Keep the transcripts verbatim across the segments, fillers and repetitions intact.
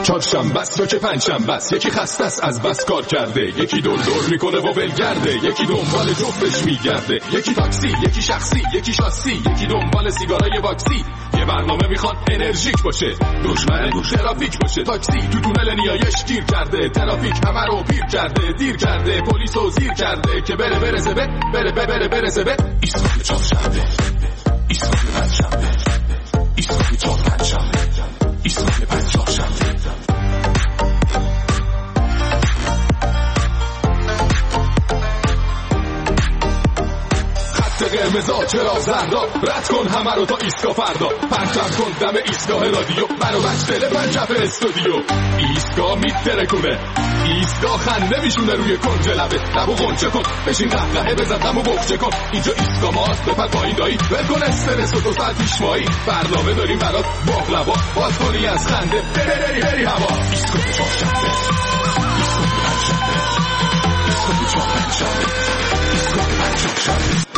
چهارشنبه است یا که پنجشنبه است، یکی خسته است از بس کار کرده، یکی دور دور میکنه و ولگرده، یکی دنبال جفتش میگرده، یکی تاکسی، یکی شخصی، یکی شاسی، یکی دنبال سیگارای واکسی. یه برنامه میخواد انرژیک باشه، دشمن دو ترافیک باشه. تاکسی تو تونل نیایش گیر کرده، ترافیک همه رو پیر کرده، دیر کرده، پلیسو زیر کرده که بره برسه به بره بره بره برسه به ایستگاه چهارشنبه، ایستگاه پنجشنبه، ایستگاه چهارشنبه، ایستگاه پنجشنبه. قرمزا چرا زردا، رد کن همه رو تا ایستگاه فردا، پرچم کن دم ایستگاه رادیو، منو بچه پنجف استودیو. ایستگاه میترکونه، ایستگاه خنده میشونه روی کنج لبه، لبو غنچه کن بشین قهقهه بزن غمو بخچه کن. اینجا ایستگاه ماست بپر پایین دایی، ول کن استرس و دو ساعت پیشوایی، برنامه داریم برات باقلوا، باز کنی از خنده بری بری بری هوا. ایستگاه چهارشنبه، ایستگاه پنجشنبه، ایستگاه چهارشنبه، ایستگاه پنجشنبه.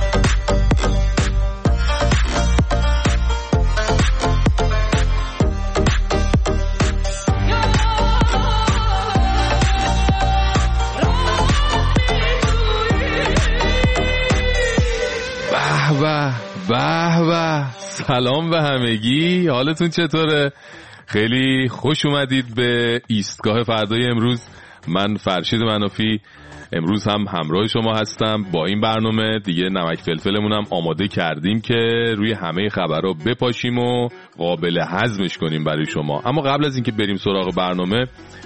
به به به سلام به همگی، حالتون چطوره؟ خیلی خوش اومدید به ایستگاه فردای امروز. من فرشید منافی امروز هم همراه شما هستم با این برنامه. دیگه نمک فلفلمون هم آماده کردیم که روی همه خبرها بپاشیم و قابل هضمش کنیم برای شما. اما قبل از اینکه بریم سراغ برنامه،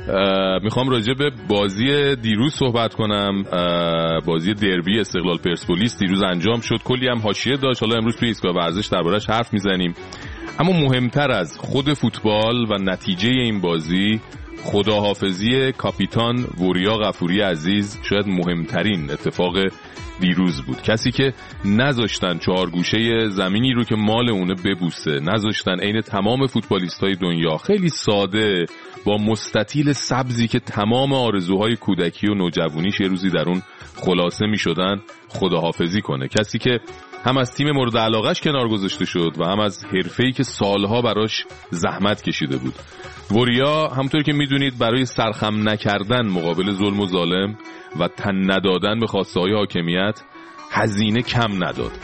میخوام راجع به بازی دیروز صحبت کنم. بازی دربی استقلال پرسپولیس دیروز انجام شد، کلی هم حاشیه داشت. حالا امروز توی ایستگاه ورزش دربارش حرف میزنیم. اما مهمتر از خود فوتبال و نتیجه این بازی، خداحافظی کاپیتان وریا غفوری عزیز شاید مهمترین اتفاق دیروز بود. کسی که نذاشتن چهار گوشه زمینی رو که مال اونه ببوسه، نذاشتن عین تمام فوتبالیستای دنیا خیلی ساده با مستطیل سبزی که تمام آرزوهای کودکی و نوجوانیش یه روزی در اون خلاصه می شدن خداحافظی کنه. کسی که هم از تیم مورد علاقهش کنار گذاشته شد و هم از حرفه‌ای که سالها براش زحمت کشیده بود. وریا همونطور که میدونید برای سرخم نکردن مقابل ظلم و ظالم و تن ندادن به خواسته‌های حاکمیت هزینه کم نداد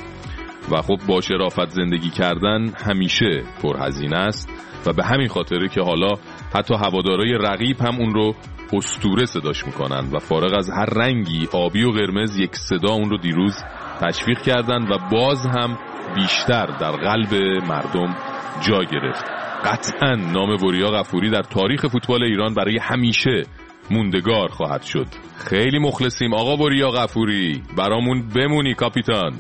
و خب با شرافت زندگی کردن همیشه پرهزینه است و به همین خاطره که حالا حتی هوادارهای رقیب هم اون رو اسطوره صداش میکنن و فارغ از هر رنگی آبی و قرمز یک صدا اون رو دیروز تشویق کردن و باز هم بیشتر در قلب مردم جا گرفت. قطعاً نام وریا غفوری در تاریخ فوتبال ایران برای همیشه موندگار خواهد شد. خیلی مخلصیم آقا وریا غفوری، برامون بمونی کاپیتان.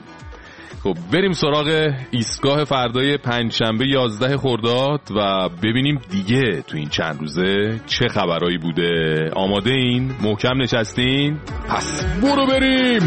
خب بریم سراغ ایستگاه فردای پنجشنبه یازده خرداد و ببینیم دیگه تو این چند روزه چه خبرایی بوده. آماده این؟ محکم نشستین؟ پس برو بریم.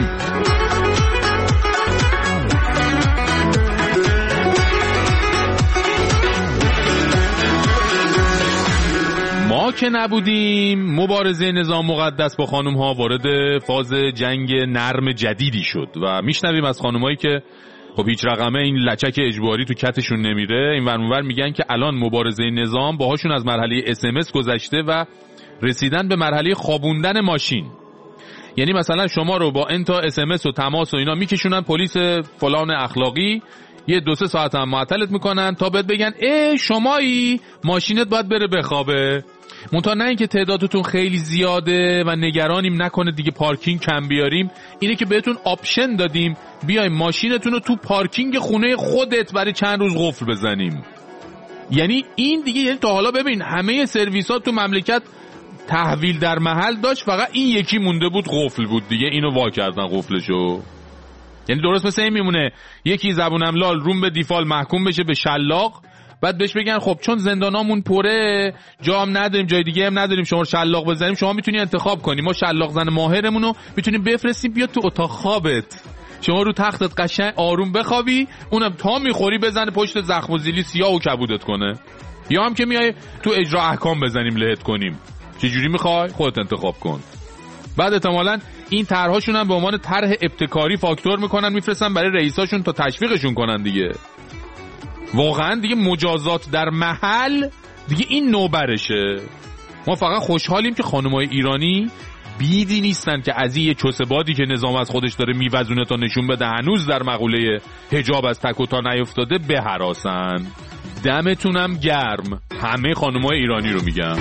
ما که نبودیم مبارزه نظام مقدس با خانم ها وارد فاز جنگ نرم جدیدی شد و میشنویم از خانم هایی که خب هیچ رقمه این لچک اجباری تو کتشون نمیره، این ورمور میگن که الان مبارزه نظام باهاشون از مرحله اس ام اس گذشته و رسیدن به مرحله خوابوندن ماشین. یعنی مثلا شما رو با انتا اس ام اس و تماس و اینا میکشونن پلیس فلان اخلاقی، یه دو سه ساعت هم معطلت میکنن تا بهت بگن ای شمایی ماشینت باید بره بخوابه. منتها نه اینکه تعدادتون خیلی زیاده و نگرانیم نکنه دیگه پارکینگ کم بیاریم، اینه که بهتون آپشن دادیم بیایم ماشینتون رو تو پارکینگ خونه خودت برای چند روز قفل بزنیم. یعنی این دیگه، یعنی تا حالا ببین همه سرویسات تو مملکت تحویل در محل داشت، فقط این یکی مونده بود قفل بود دیگه، اینو وا کردن قفلشو. یعنی درست مثل این میمونه یکی زبونم لال روم به دیفال محکوم بشه به شلاق، بعد بهش بگن خب چون زندانامون پره جا هم نداریم جای دیگه هم نداریم شما شلاق بزنیم، شما میتونی انتخاب کنی، ما شلاق زن ماهرمون رو میتونیم بفرستیم بیاد تو اتاق خوابت، شما رو تختت قشنگ آروم بخوابی، اونم تا میخوری بزنه پشت زخم و زیلی سیاه و کبودت کنه، یا هم که میای تو اجرا احکام بزنیم لهت کنیم. چه جوری میخوای خودت انتخاب کن. بعد احتمالاً این طرحشون هم به عنوان طرح ابتکاری فاکتور میکنن میفرستن برای رئیساشون تا تشویقشون کنن دیگه. واقعا دیگه مجازات در محل دیگه این نوبرشه. ما فقط خوشحالیم که خانمای ایرانی بیدی نیستن که از این چوسه بادی که نظام از خودش داره میوزونه تا نشون بده هنوز در مقوله حجاب از تک و تا نیفتاده بهراسن. دمتونم گرم، همه خانمای ایرانی رو میگم.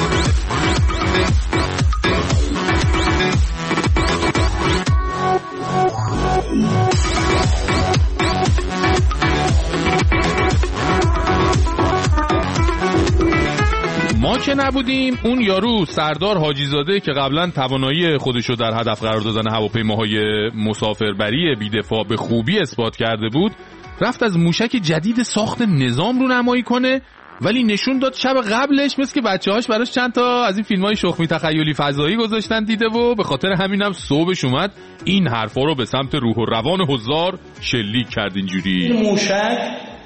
ما که نبودیم، اون یارو سردار حاجی زاده که قبلا توانایی خودشو در هدف قرار دادن هواپیماهای مسافربری بی‌دفاع به خوبی اثبات کرده بود، رفت از موشک جدید ساخت نظام رو نمایی کنه، ولی نشون داد شب قبلش مثل که بچه‌هاش براش چند تا از این فیلم‌های شخمی تخیلی فضایی گذاشتن دیده و به خاطر همینم صبحش اومد این حرفا رو به سمت روح و روان حضار شلیک کرد. اینجوری موشک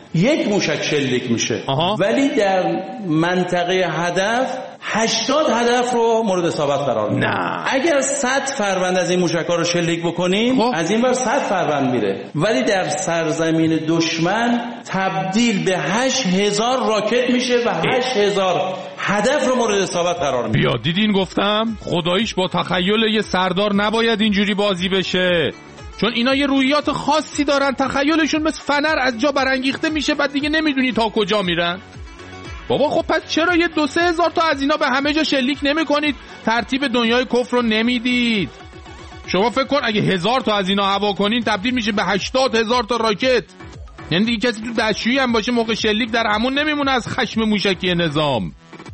یک موشک شلیک میشه آها. ولی در منطقه هدف هشتاد هدف رو مورد اصابت قرار میده. اگر صد فروند از این موشک‌ها رو شلیک بکنیم خب. از این ور صد فروند میره، ولی در سرزمین دشمن تبدیل به هشت هزار راکت میشه و هشت هزار هدف رو مورد اصابت قرار میده. بیا دیدین گفتم خداییش با تخیل یه سردار نباید اینجوری بازی بشه، چون اینا یه رویات خاصی دارن، تخیلشون مثل فنر از جا برانگیخته میشه، بعد دیگه نمیدونی تا کجا میرن. بابا خب پس چرا یه دو سه هزار تا از اینا به همه جا شلیک نمی کنید؟ ترتیب دنیای کفر رو نمیدید. شما فکر کن اگه هزار تا از اینا هوا کنین تبدیل میشه به هشتاد هزار تا راکت. یعنی دیگه کسی تو دستشویی هم باشه موقع شلیک در همون نمیمونه از خشم موشکی نظام.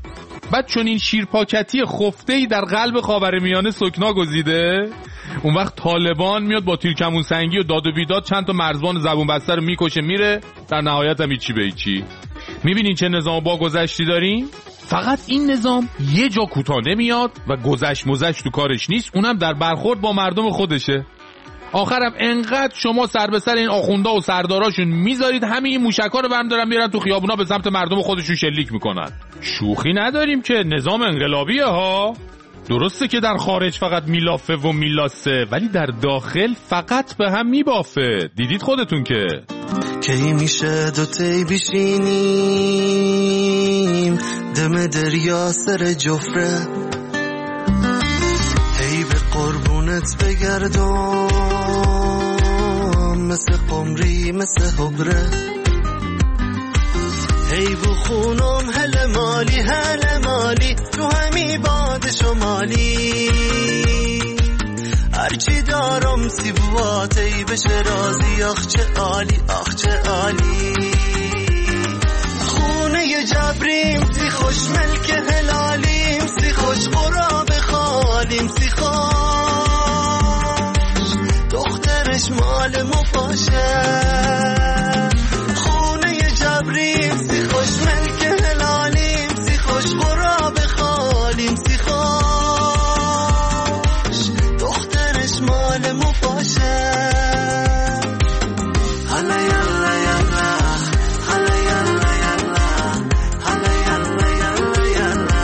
بعد چون این شیرپاکتی خفته‌ای در قلب خاورمیانه سکنا گزیده، اون وقت طالبان میاد با تیرکمون سنگی و داد و بیداد چند تا مرزبان زبون بسته رو میکشه میره، در نهایت هم هیچی به هیچی. میبینین چه نظام با گذشتی داریم؟ فقط این نظام یه جا کوتاه نمیاد و گذشت مزشت تو کارش نیست، اونم در برخورد با مردم خودشه. آخرم انقدر شما سر به سر این آخوندا و سرداراشون میذارید همین این موشکا رو برم دارن میرن تو خیابونا به سمت مردم خودشون شلیک میکنن. شوخی نداریم که نظام انقلابیه ها. درسته که در خارج فقط میلافه و میلاسه، ولی در داخل فقط به هم میبافه. دیدید خودتون که کی میشه دوتایی بشینیم دم دریا سر جفره، هی به قربونت بگردم مثل قمری مثل حبره، هی بخونم هل مالی هل مالی تو همی باد شمالی، هرچی دارم سیبوات ای بشه رازی، آخ چه عالی آخ چه عالی، خونه ی جبریم سی خوش ملک هلالیم، سی خوش قراب خالیم، سی خوش دخترش مال مفاشه، خونه ی جبریم سی خوش ملک هلالیم، سی خوش قراب خالیم، سی خوش دخترش مال مفاشه. حالا یالا یالا حالا یالا یالا حالا یالا یالا یالا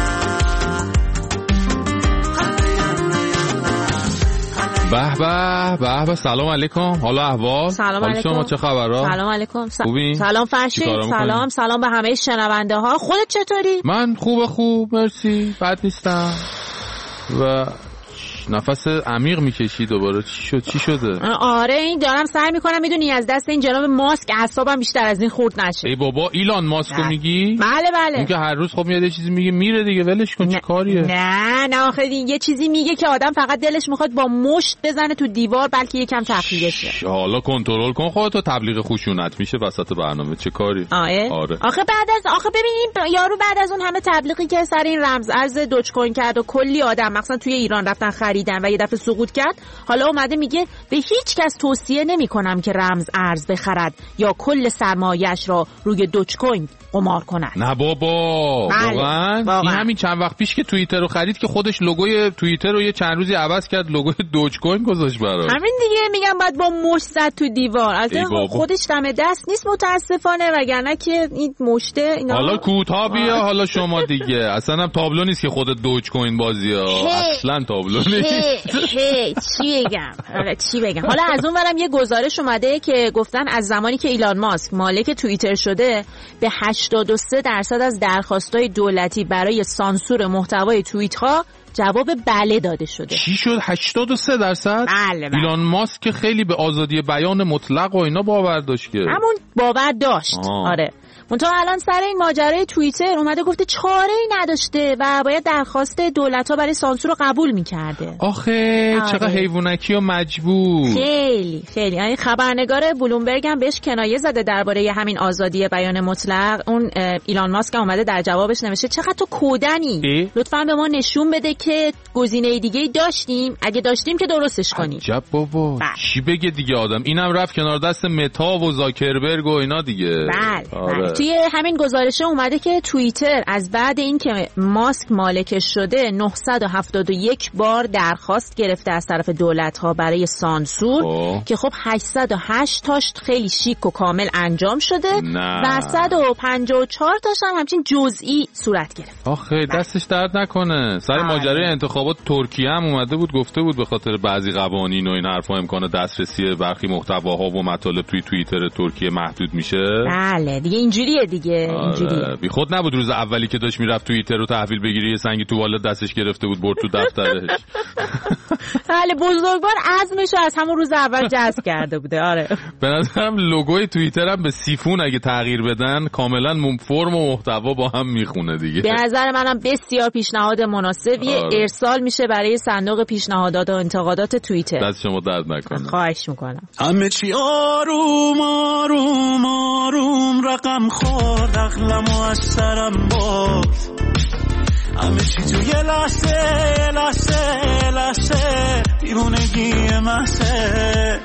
حالا یالا یالا. به به به به. سلام علیکم، حالا احوال؟ سلام علیکم. شما چه خبرها؟ سلام علیکم. س... خوبین؟ سلام فرشید. سلام سلام به همه شنونده ها. خودت چطوری؟ من خوب خوب مرسی، بد نیستم. و نفس عمیق میکشی دوباره، چی شد چی شده؟ آره این دارم سعی میکنم میدونی از دست این جناب ماسک اعصابم بیشتر از این خورد نشه. ای بابا ایلان ماسکو میگی؟ بله بله. اون که هر روز خب میاد یه چیزی میگه میره دیگه، ولش کن. چه کاریه؟ نه نه آخه یه چیزی میگه که آدم فقط دلش میخواد با مشت بزنه تو دیوار بلکه یکم تخلیه شه. حالا کنترل کن خودتو، تبلیغ خشونت میشه وسط برنامه. چه کاری؟ آره. آره. آخه بعد از آخه ببینین یارو بعد از اون همه تبلیغی که سر این رمز ارز دوج کوین کرد و کلی آدم مثلا توی ایران رفتن خریدن و یه دفعه سقوط کرد، حالا اومده میگه به هیچ کس توصیه نمی کنم که رمز ارز بخرد یا کل سرمایه‌اش را روی دوج کوین قمار کند. نه بابا واقعا. این همین چند وقت پیش که توییتر رو خرید که خودش لوگوی توییتر رو یه چند روزی عوض کرد، لوگوی دوج کوین گذاشت براش. همین دیگه میگم بعد با مشت زد تو دیوار. اصلا خودش دم دست نیست متاسفانه، وگرنه که این مشته اینا. حالا کوتاه بیا حالا شما دیگه اصلا هم تابلو نیست که خود دوج کوین بازی ها، اصلا تابلو نیست. چی بگم حالا چی بگم حالا از اون ورم یه گزارش اومده که گفتن از زمانی که ایلان ماسک مالک توییتر شده به هشتاد و سه درصد از درخواست‌های دولتی برای سانسور محتوای توییت‌ها جواب بله داده شده. چی شد؟ هشتاد و سه درصد؟ بله بله. ایلان ماسک که خیلی به آزادی بیان مطلق و اینا باور داشت که. همون باور داشت. آه. آره. منتها الان سر این ماجرای توییتر اومده گفته چاره‌ای نداشته و باید درخواست دولت‌ها برای سانسور رو قبول می‌کرده. آخه آره. چقدر حیوانکی و مجبور. خیلی خیلی. یعنی خبرنگار بلومبرگ هم بهش کنایه زده درباره همین آزادی بیان مطلق. اون ایلان ماسک هم اومده در جوابش نوشته چقدر تو کودنی. لطفاً به ما نشون بده که گزینه دیگه‌ای داشتیم، اگه داشتیم که درستش کنیم. عجب بابا. بل. چی بگه دیگه آدم؟ اینم رفت کنار دست متا و زاکربرگ و اینا دیگه. بله. آره. توی همین گزارشه اومده که توییتر از بعد این که ماسک مالکش شده نهصد و هفتاد و یک بار درخواست گرفته از طرف دولت‌ها برای سانسور آه. که خب هشتصد و هشت تاش خیلی شیک و کامل انجام شده نه. و صد و پنجاه و چهار تاش هم همچین جزئی صورت گرفت. آخه دستش درد نکنه. سر ماجرای انتخابات ترکیه هم اومده بود گفته بود به خاطر بعضی قوانین و این حرفا امکان دسترسی برخی محتواها و مطالب توی توییتر ترکیه محدود میشه. بله دیگه اینجوریه دیگه. آره. بی خود نبود روز اولی که داشت میرفت توییتر رو تحویل بگیری یه سنگی تو والت دستش گرفته بود برد تو دفترش. بله بزرگوار عزمشو از همون روز اول جذب کرده بوده. آره به نظرم لوگوی توییتر هم به سیفون اگه تغییر بدن کاملا فرم و محتوا با هم میخونه دیگه. به نظر منم بسیار پیشنهاد مناسبیه. آره. ارسال میشه برای صندوق پیشنهادات و انتقادات توییتر. دست شما درد نکنه. خواهش میکنم. همه چی آروم آروم آروم رقم خورد عقلمو از سرم باز همه چی تو یه لحظه لحظه لحظه دیوونگی محضه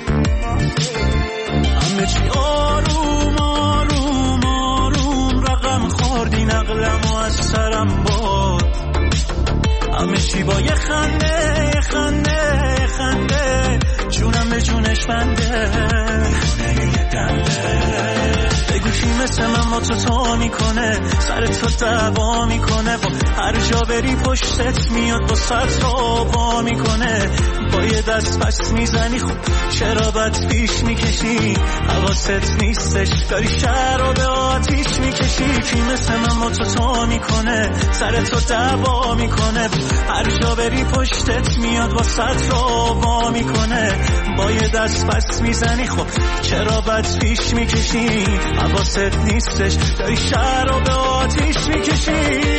همه چی آروم آروم آروم رقم خورد این عقلمو از سرم باز همه چی با یه خنده یه خنده یه خنده جونم به جونش بنده یه دنده بگو کی مثل من با تو تو میکنه سر تو دعوا میکنه با هر جا بری پشتت میاد با سر تو با میکنه با یه دست پس میزنی خب چرا بد پیش میکشی حواست نیستش داری شهر رو به آتیش میکشی کی مثل من با تو تو میکنه سر تو دعوا میکنه هر جا بری پشتت میاد با سر تو با میکنه با یه دست پس میزنی خب چرا بد پیش میکشی حواست نیستش داری شهر رو به آتیش میکشی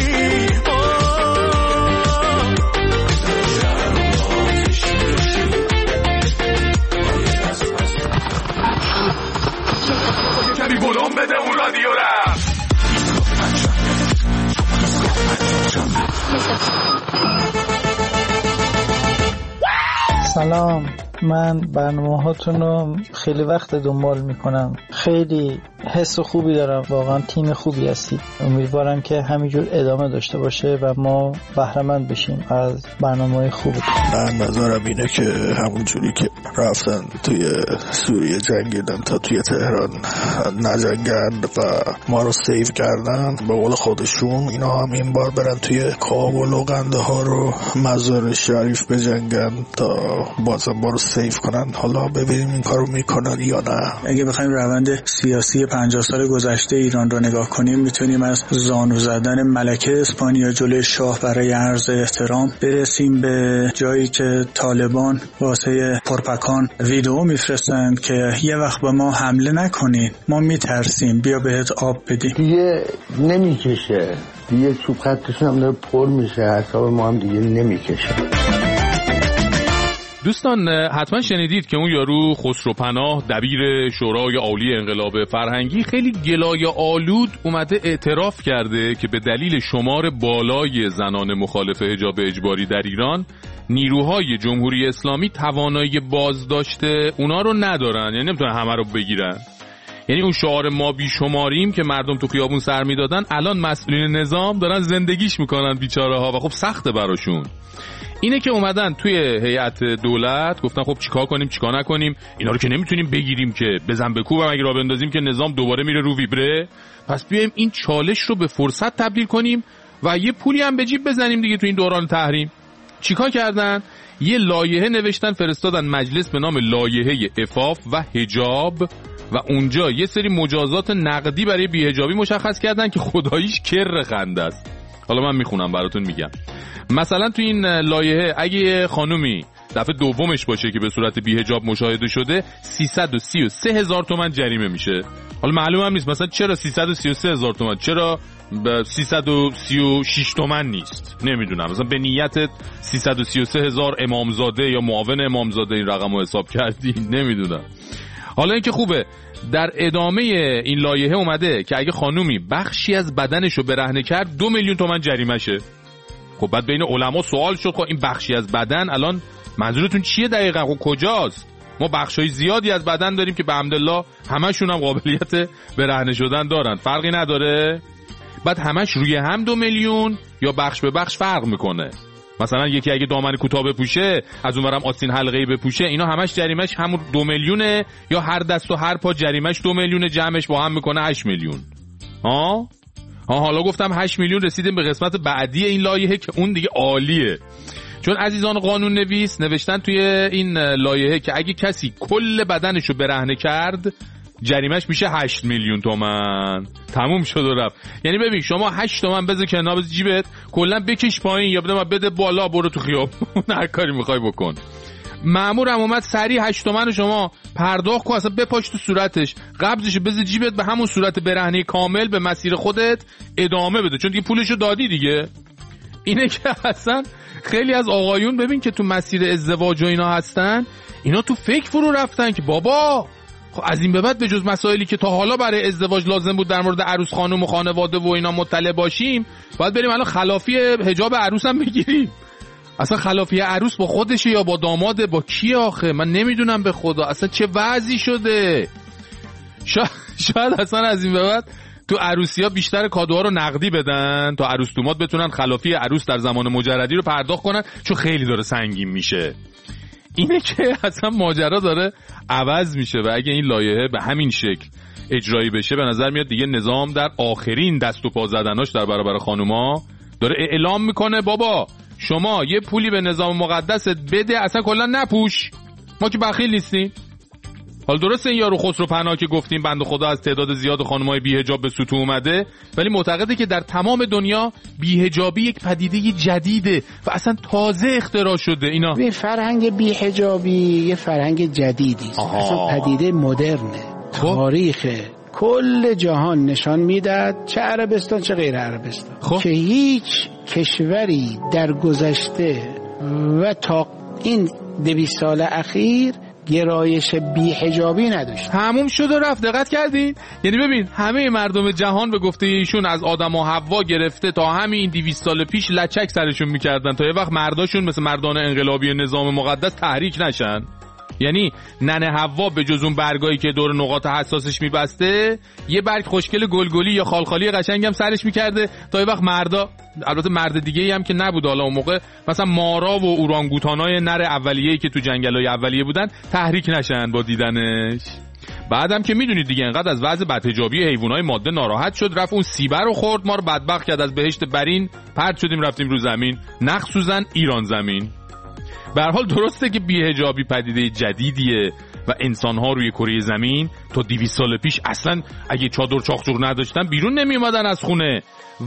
کمی بلوم بده اون رادیو رفت سلام من برنامه هاتون رو خیلی وقت دنبال میکنم خیلی حس خوبی دارم واقعا تیم خوبی هستید امیدوارم که همینجور ادامه داشته باشه و ما بهره‌مند بشیم از برنامه‌های خوبتون. من نظرم اینه که همونجوری که رفتن توی سوریه جنگیدن تا توی تهران نجنگن و ما رو سیو کردن به قول خودشون اینا هم این بار برن توی کابل و قندهار رو مزار شریف بجنگن تا بازم ما رو سیو کنن. حالا ببینیم این کارو میکنن یا نه. اگه بخوایم روند سیاسی پنجاه سال گذشته ایران رو نگاه کنیم میتونیم از زانو زدن ملکه اسپانیا جلوی شاه برای عرض احترام برسیم به جایی که طالبان واسه پرپکان ویدئو میفرستن که یه وقت به ما حمله نکنین ما میترسیم بیا بهت آب بدیم. دیگه نمیکشه دیگه چوب خطشون هم داره پر میشه حساب ما هم دیگه نمیکشه. دوستان حتما شنیدید که اون یارو خسروپناه دبیر شورای عالی انقلاب فرهنگی خیلی گلای آلود اومده اعتراف کرده که به دلیل شمار بالای زنان مخالف حجاب اجباری در ایران نیروهای جمهوری اسلامی توانایی بازداشت اونا رو ندارن، یعنی نمیتونن همه رو بگیرن. یعنی اون شعار ما بیشماریم که مردم تو خیابون سر میدادن الان مسئولین نظام دارن زندگیش میکنن بیچاره ها و خب سخته براشون. اینه که اومدن توی هیئت دولت گفتن خب چیکار کنیم چیکار نکنیم، اینا رو که نمیتونیم بگیریم که بزن بکوب اگه را بندازیم که نظام دوباره میره رو ویبره، پس بیایم این چالش رو به فرصت تبدیل کنیم و یه پولی هم به جیب بزنیم دیگه تو این دوران تحریم. چیکار کردن؟ یه لایحه نوشتن فرستادن مجلس به نام لایحه عفاف و حجاب و اونجا یه سری مجازات نقدی برای بی‌حجابی مشخص کردن که خداییش کر خنده است. حالا من میخونم براتون میگم. مثلا تو این لایحه اگه خانومی دفعه دومش باشه که به صورت بی‌حجاب مشاهده شده سیصد و سی و سه هزار تومان جریمه میشه. حالا معلوم هم نیست مثلا چرا سیصد و سی و سه هزار تومان، چرا سیصد و سی و شش تومان نیست، نمیدونم. مثلا به نیتت سیصد و سی و سه هزار امامزاده یا معاون امامزاده این رقم رو حساب کردی، نمیدونم. حالا اینکه خوبه در ادامه این لایحه اومده که اگه خانومی بخشی از بدنشو برهنه کرد دو میلیون تومان جریمه شه. خب بعد بین علما سوال شد خب این بخشی از بدن الان منظورتون چیه دقیقاً؟ خب کجاست؟ ما بخشای زیادی از بدن داریم که به حمدالله همشون هم قابلیت برهنه شدن دارن، فرقی نداره. بعد همش روی هم دو میلیون یا بخش به بخش فرق میکنه. مثلا یکی اگه دامن کوتاه بپوشه از اونورم آستین حلقه‌ای بپوشه، اینا همش جریمهش همون دو میلیونه، یا هر دست و هر پا جریمهش دو میلیونه، جمعش با هم میکنه هشت میلیون. ها ها حالا گفتم هشت میلیون، رسیدیم به قسمت بعدی این لایحه که اون دیگه عالیه. چون عزیزان قانون نویس نوشتن توی این لایحه که اگه کسی کل بدنشو برهنه کرد جریمهش میشه هشت میلیون تومان. تموم شد و رفت. یعنی ببین شما هشت تومن بذار کنار، بذار جیبت، کلا بکش پایین یا بده بده بالا، برو تو خیابون هر کاری میخوای بکن. مامورم اومد سریع هشت تومن شما پرداخت کن، اصلا بپاش تو صورتش، قبضشو بذار جیبت، به همون صورت برهنه کامل به مسیر خودت ادامه بده، چون دیگه پولشو دادی دیگه. اینه که اصلا خیلی از آقایون ببین که تو مسیر ازدواج و اینا هستن، اینا تو فکر فرو رفتن که بابا خب از این به بعد به جز مسائلی که تا حالا برای ازدواج لازم بود در مورد عروس خانم و خانواده و اینا مطلع باشیم، باید بریم الان خلافی حجاب عروس هم بگیریم. اصلا خلافی عروس با خودشه یا با داماده، با کی آخه؟ من نمیدونم به خدا اصلا چه وضعی شده. شاید, شاید اصلا از این به بعد تو عروسی‌ها بیشتر کادوها رو نقدی بدن تا عروس دومات بتونن خلافی عروس در زمان مجردی رو پرداخت کنن، چون خیلی داره سنگین میشه. اینه که اصلا ماجرا داره عوض میشه و اگه این لایحه به همین شکل اجرایی بشه به نظر میاد دیگه نظام در آخرین دست و پا زدناش در برابر خانوما داره اعلام میکنه بابا شما یه پولی به نظام مقدست بده، اصلا کلا نپوش، ما که بخیل نیستیم. حالا درسته این یارو خسرو پناه که گفتیم بنده خدا از تعداد زیاد خانم‌های بی‌حجاب به سطوح اومده، ولی معتقده که در تمام دنیا بی‌حجابی یک پدیده جدیده و اصلا تازه اختراع شده. اینا به فرهنگ بی‌حجابی یه فرهنگ جدیدی است، اصلا پدیده مدرنه. تاریخ کل جهان نشان میداد، چه عربستان چه غیر عربستان، خب. که هیچ کشوری در گذشته و تا این دویست سال اخیر گرایش بی‌حجابی نداشت. تموم شد و رفت. دقت کردین؟ یعنی ببین همه مردم جهان به گفته ایشون از آدم و حوا گرفته تا همین دویست سال پیش لچک سرشون میکردن تا یه وقت مرداشون مثل مردان انقلابی نظام مقدس تحریک نشن. یعنی ننه حوا به جز اون برگایی که دور نقاط حساسش میبسته یه برگ خوشگل گلگلی یا خالخالی قشنگ هم سرش میکرده تا یه وقت مردا، البته مرد دیگه هم که نبود حالا اون موقع، مثلا مارا و اورانگوتانای نر اولیه‌ای که تو جنگل‌های اولیه بودن تحریک نشن با دیدنش. بعدم که میدونید دیگه انقدر از وضع بدحجابی حیوانات ماده ناراحت شد، رفت اون سیبر رو خورد، ما رو بدبخت کرد، از بهشت برین پرت شدیم رفتیم رو زمین، نخ سوزن ایران زمین. به هر حال درسته که بی‌حجابی پدیده جدیدیه و انسان‌ها روی کره زمین تا دویست سال پیش اصلا اگه چادر چاقچوق نداشتن بیرون نمی اومدن از خونه،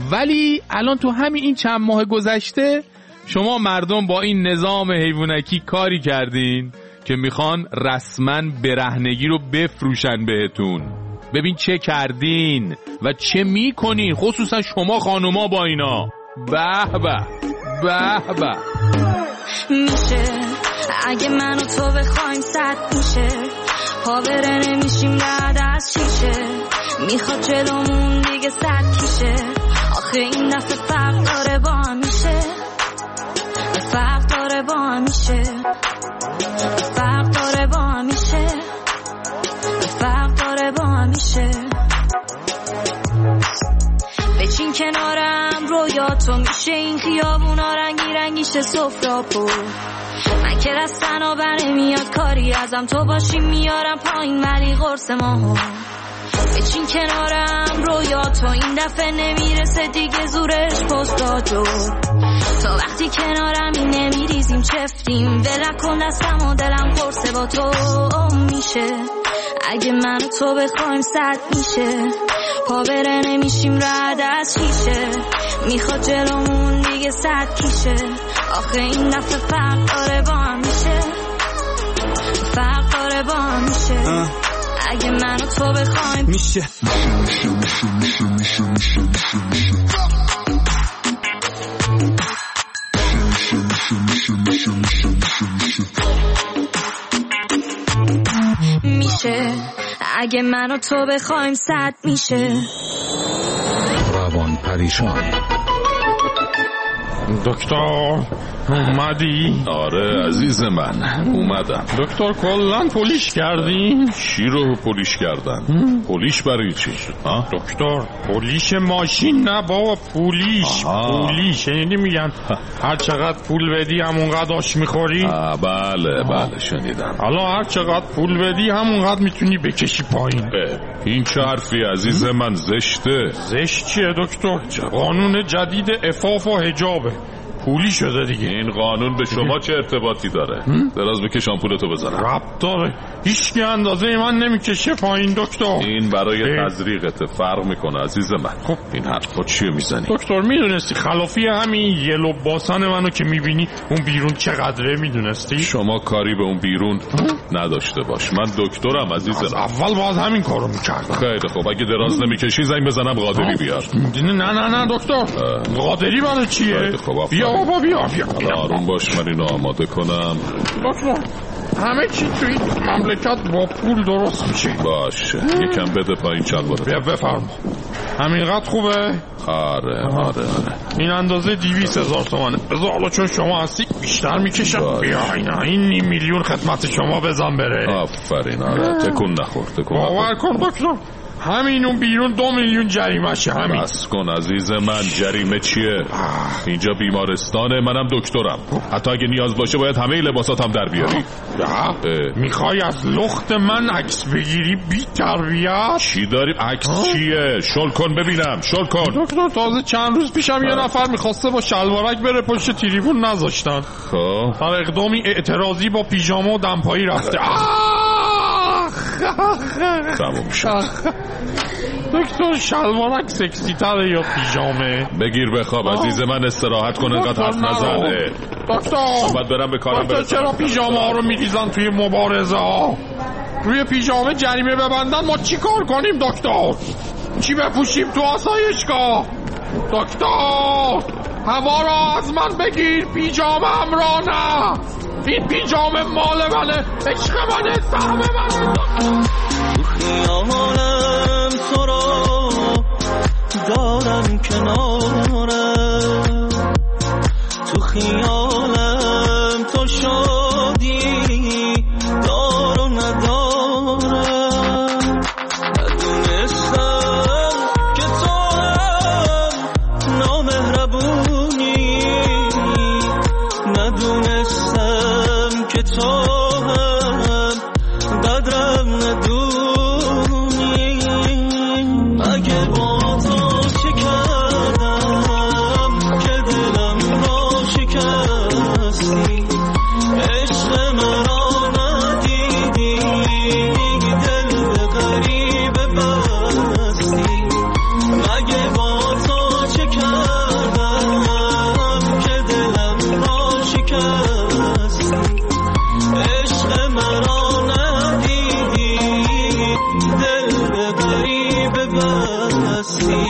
ولی الان تو همین این چند ماه گذشته شما مردم با این نظام حیوانکی کاری کردین که میخوان رسما برهنگی رو بفروشن بهتون. ببین چه کردین و چه میکنین، خصوصا شما خانوما با اینا. به به به به. میشه اگه من و تو بخوایم صد میشه، پاوره نمیشیم بعد از چیشه، میخواد جلومون دیگه صد کیشه، آخه این دفعه فرق داره با هم میشه، فرق داره با هم میشه، فرق داره با هم میشه، فرق داره با هم میشه. بچین کنارم رویاتو میشه این خیابونا رنگی رنگیشه سفرا پر، من که رستن و بره میاد کاری ازم تو باشی میارم پایین ولی قرص ماها. بچین کنارم رویاتو این دفعه نمیرسه دیگه زورش پستاتو، تا وقتی کنارم این نمیریزیم چفتیم، ولکن دستم و دلم قرصه با تو میشه اگه من و تو بخوایم صد میشه، پا بره نمیشیم رد از شیشه، میخواد جلومون دیگه صد کیشه. آخه این دفعه فرق داره با هم میشه، فرق داره با هم میشه. اگه من و تو بخوایم میشه میشه میشه میشه میشه میشه میشه میشه. اگه من و تو بخوایم صد میشه. روان پریشان. دکتر اومدی؟ آره عزیز من اومدم. دکتر کلن پولیش کردی؟ چی رو پولیش کردن؟ پولیش برای چی؟ دکتر پولیش ماشین نه بابا، پولیش. آها. پولیش یعنی میگن هر چقدر پول بدی همونقدر آش میخوری؟ بله بله شنیدم. حالا هر چقدر پول بدی همونقدر میتونی بکشی پایین. این چه حرفی عزیز من؟ زشته. زشت چیه دکتر؟ قانون جدید عفاف و حجابه، پولی شده دیگه. این قانون به شما چه ارتباطی داره؟ دراز بکش آمپولتو بزنم. ربط داره، هیچ کی اندازه من نمیکشه پایین دکتر. این برای تزریقته، فرق میکنه عزیز من. خب این حرفا چیه میزنی؟ دکتر میدونستی خلافی همین یه لباسان منو که میبینی اون بیرون چقدره؟ میدونستی؟ شما کاری به اون بیرون نداشته باش، من دکترم عزیز من. اول باید همین کارو میکردم. خیلی خوب، اگه دراز نمیکشی زنگ بزنم قادری بیار. نه نه نه دکتر، قادری برای چیه؟ بیا بابا بیا بیا. آروم باش، من اینو آماده کنم. دکتر همه چی تو این مملکت با پول درست میشه. باشه یکم بده پایین چلواره. بیا بفرما. همینقدر خوبه؟ آره آره آره. این اندازه دیویس هزار تومنه. بذار حالا چون شما هستی بیشتر میکشم. بیا اینا این نیم میلیون خدمت شما بزن بره. آفرین. آره تکون نخور تکون نخور. باور کن دکتر همین اون بیرون دو میلیون جریمه شه. همین. بس کن عزیز من، جریمه چیه؟ اینجا بیمارستانه، منم دکترم. حتی اگه نیاز باشه باید همه لباساتم در بیاری. میخوای از لخت من عکس بگیری بی تربیت؟ چی داری؟ عکس چیه؟ شل کن ببینم، شل کن. دکتر تازه چند روز پیشم یه نفر میخواسته با شلوارک بره پشت تریبون نذاشتن. خب در اقدامی اعتراضی با پیژامه و دمپایی رفته. تموم شد. دکتر شلوارک سکسی تره یا پیژامه؟ بگیر بخواب عزیز من، استراحت کن، اینقدر حرف نزنه. دکتر باید برم به کارم برسم. چرا پیژامه ها رو میریزن توی مبارزه ها؟ روی پیژامه جریمه ببندن، ما چی کار کنیم دکتر؟ چی بپوشیم تو آسایشگاه؟ دکتر هوا را از من بگیر، پیژامه هم را نه. این پیژامه مال منه، عشق منه، سهم منه. تو خیالم تو را دارم کنارم، تو خیالم تو شادی دار و ندارم. ندونستم که تو هم نامهربونی، ندونستم که تو هم قدرم ندونی. اگه با تو چه کردم که دلم را شکستی، عشق مرا ندیدی، دل به غریبه بستی. اگه با تو چه کردم که دلم را شکستی، عشق مرا ندیدی، دل به غریبه بستی.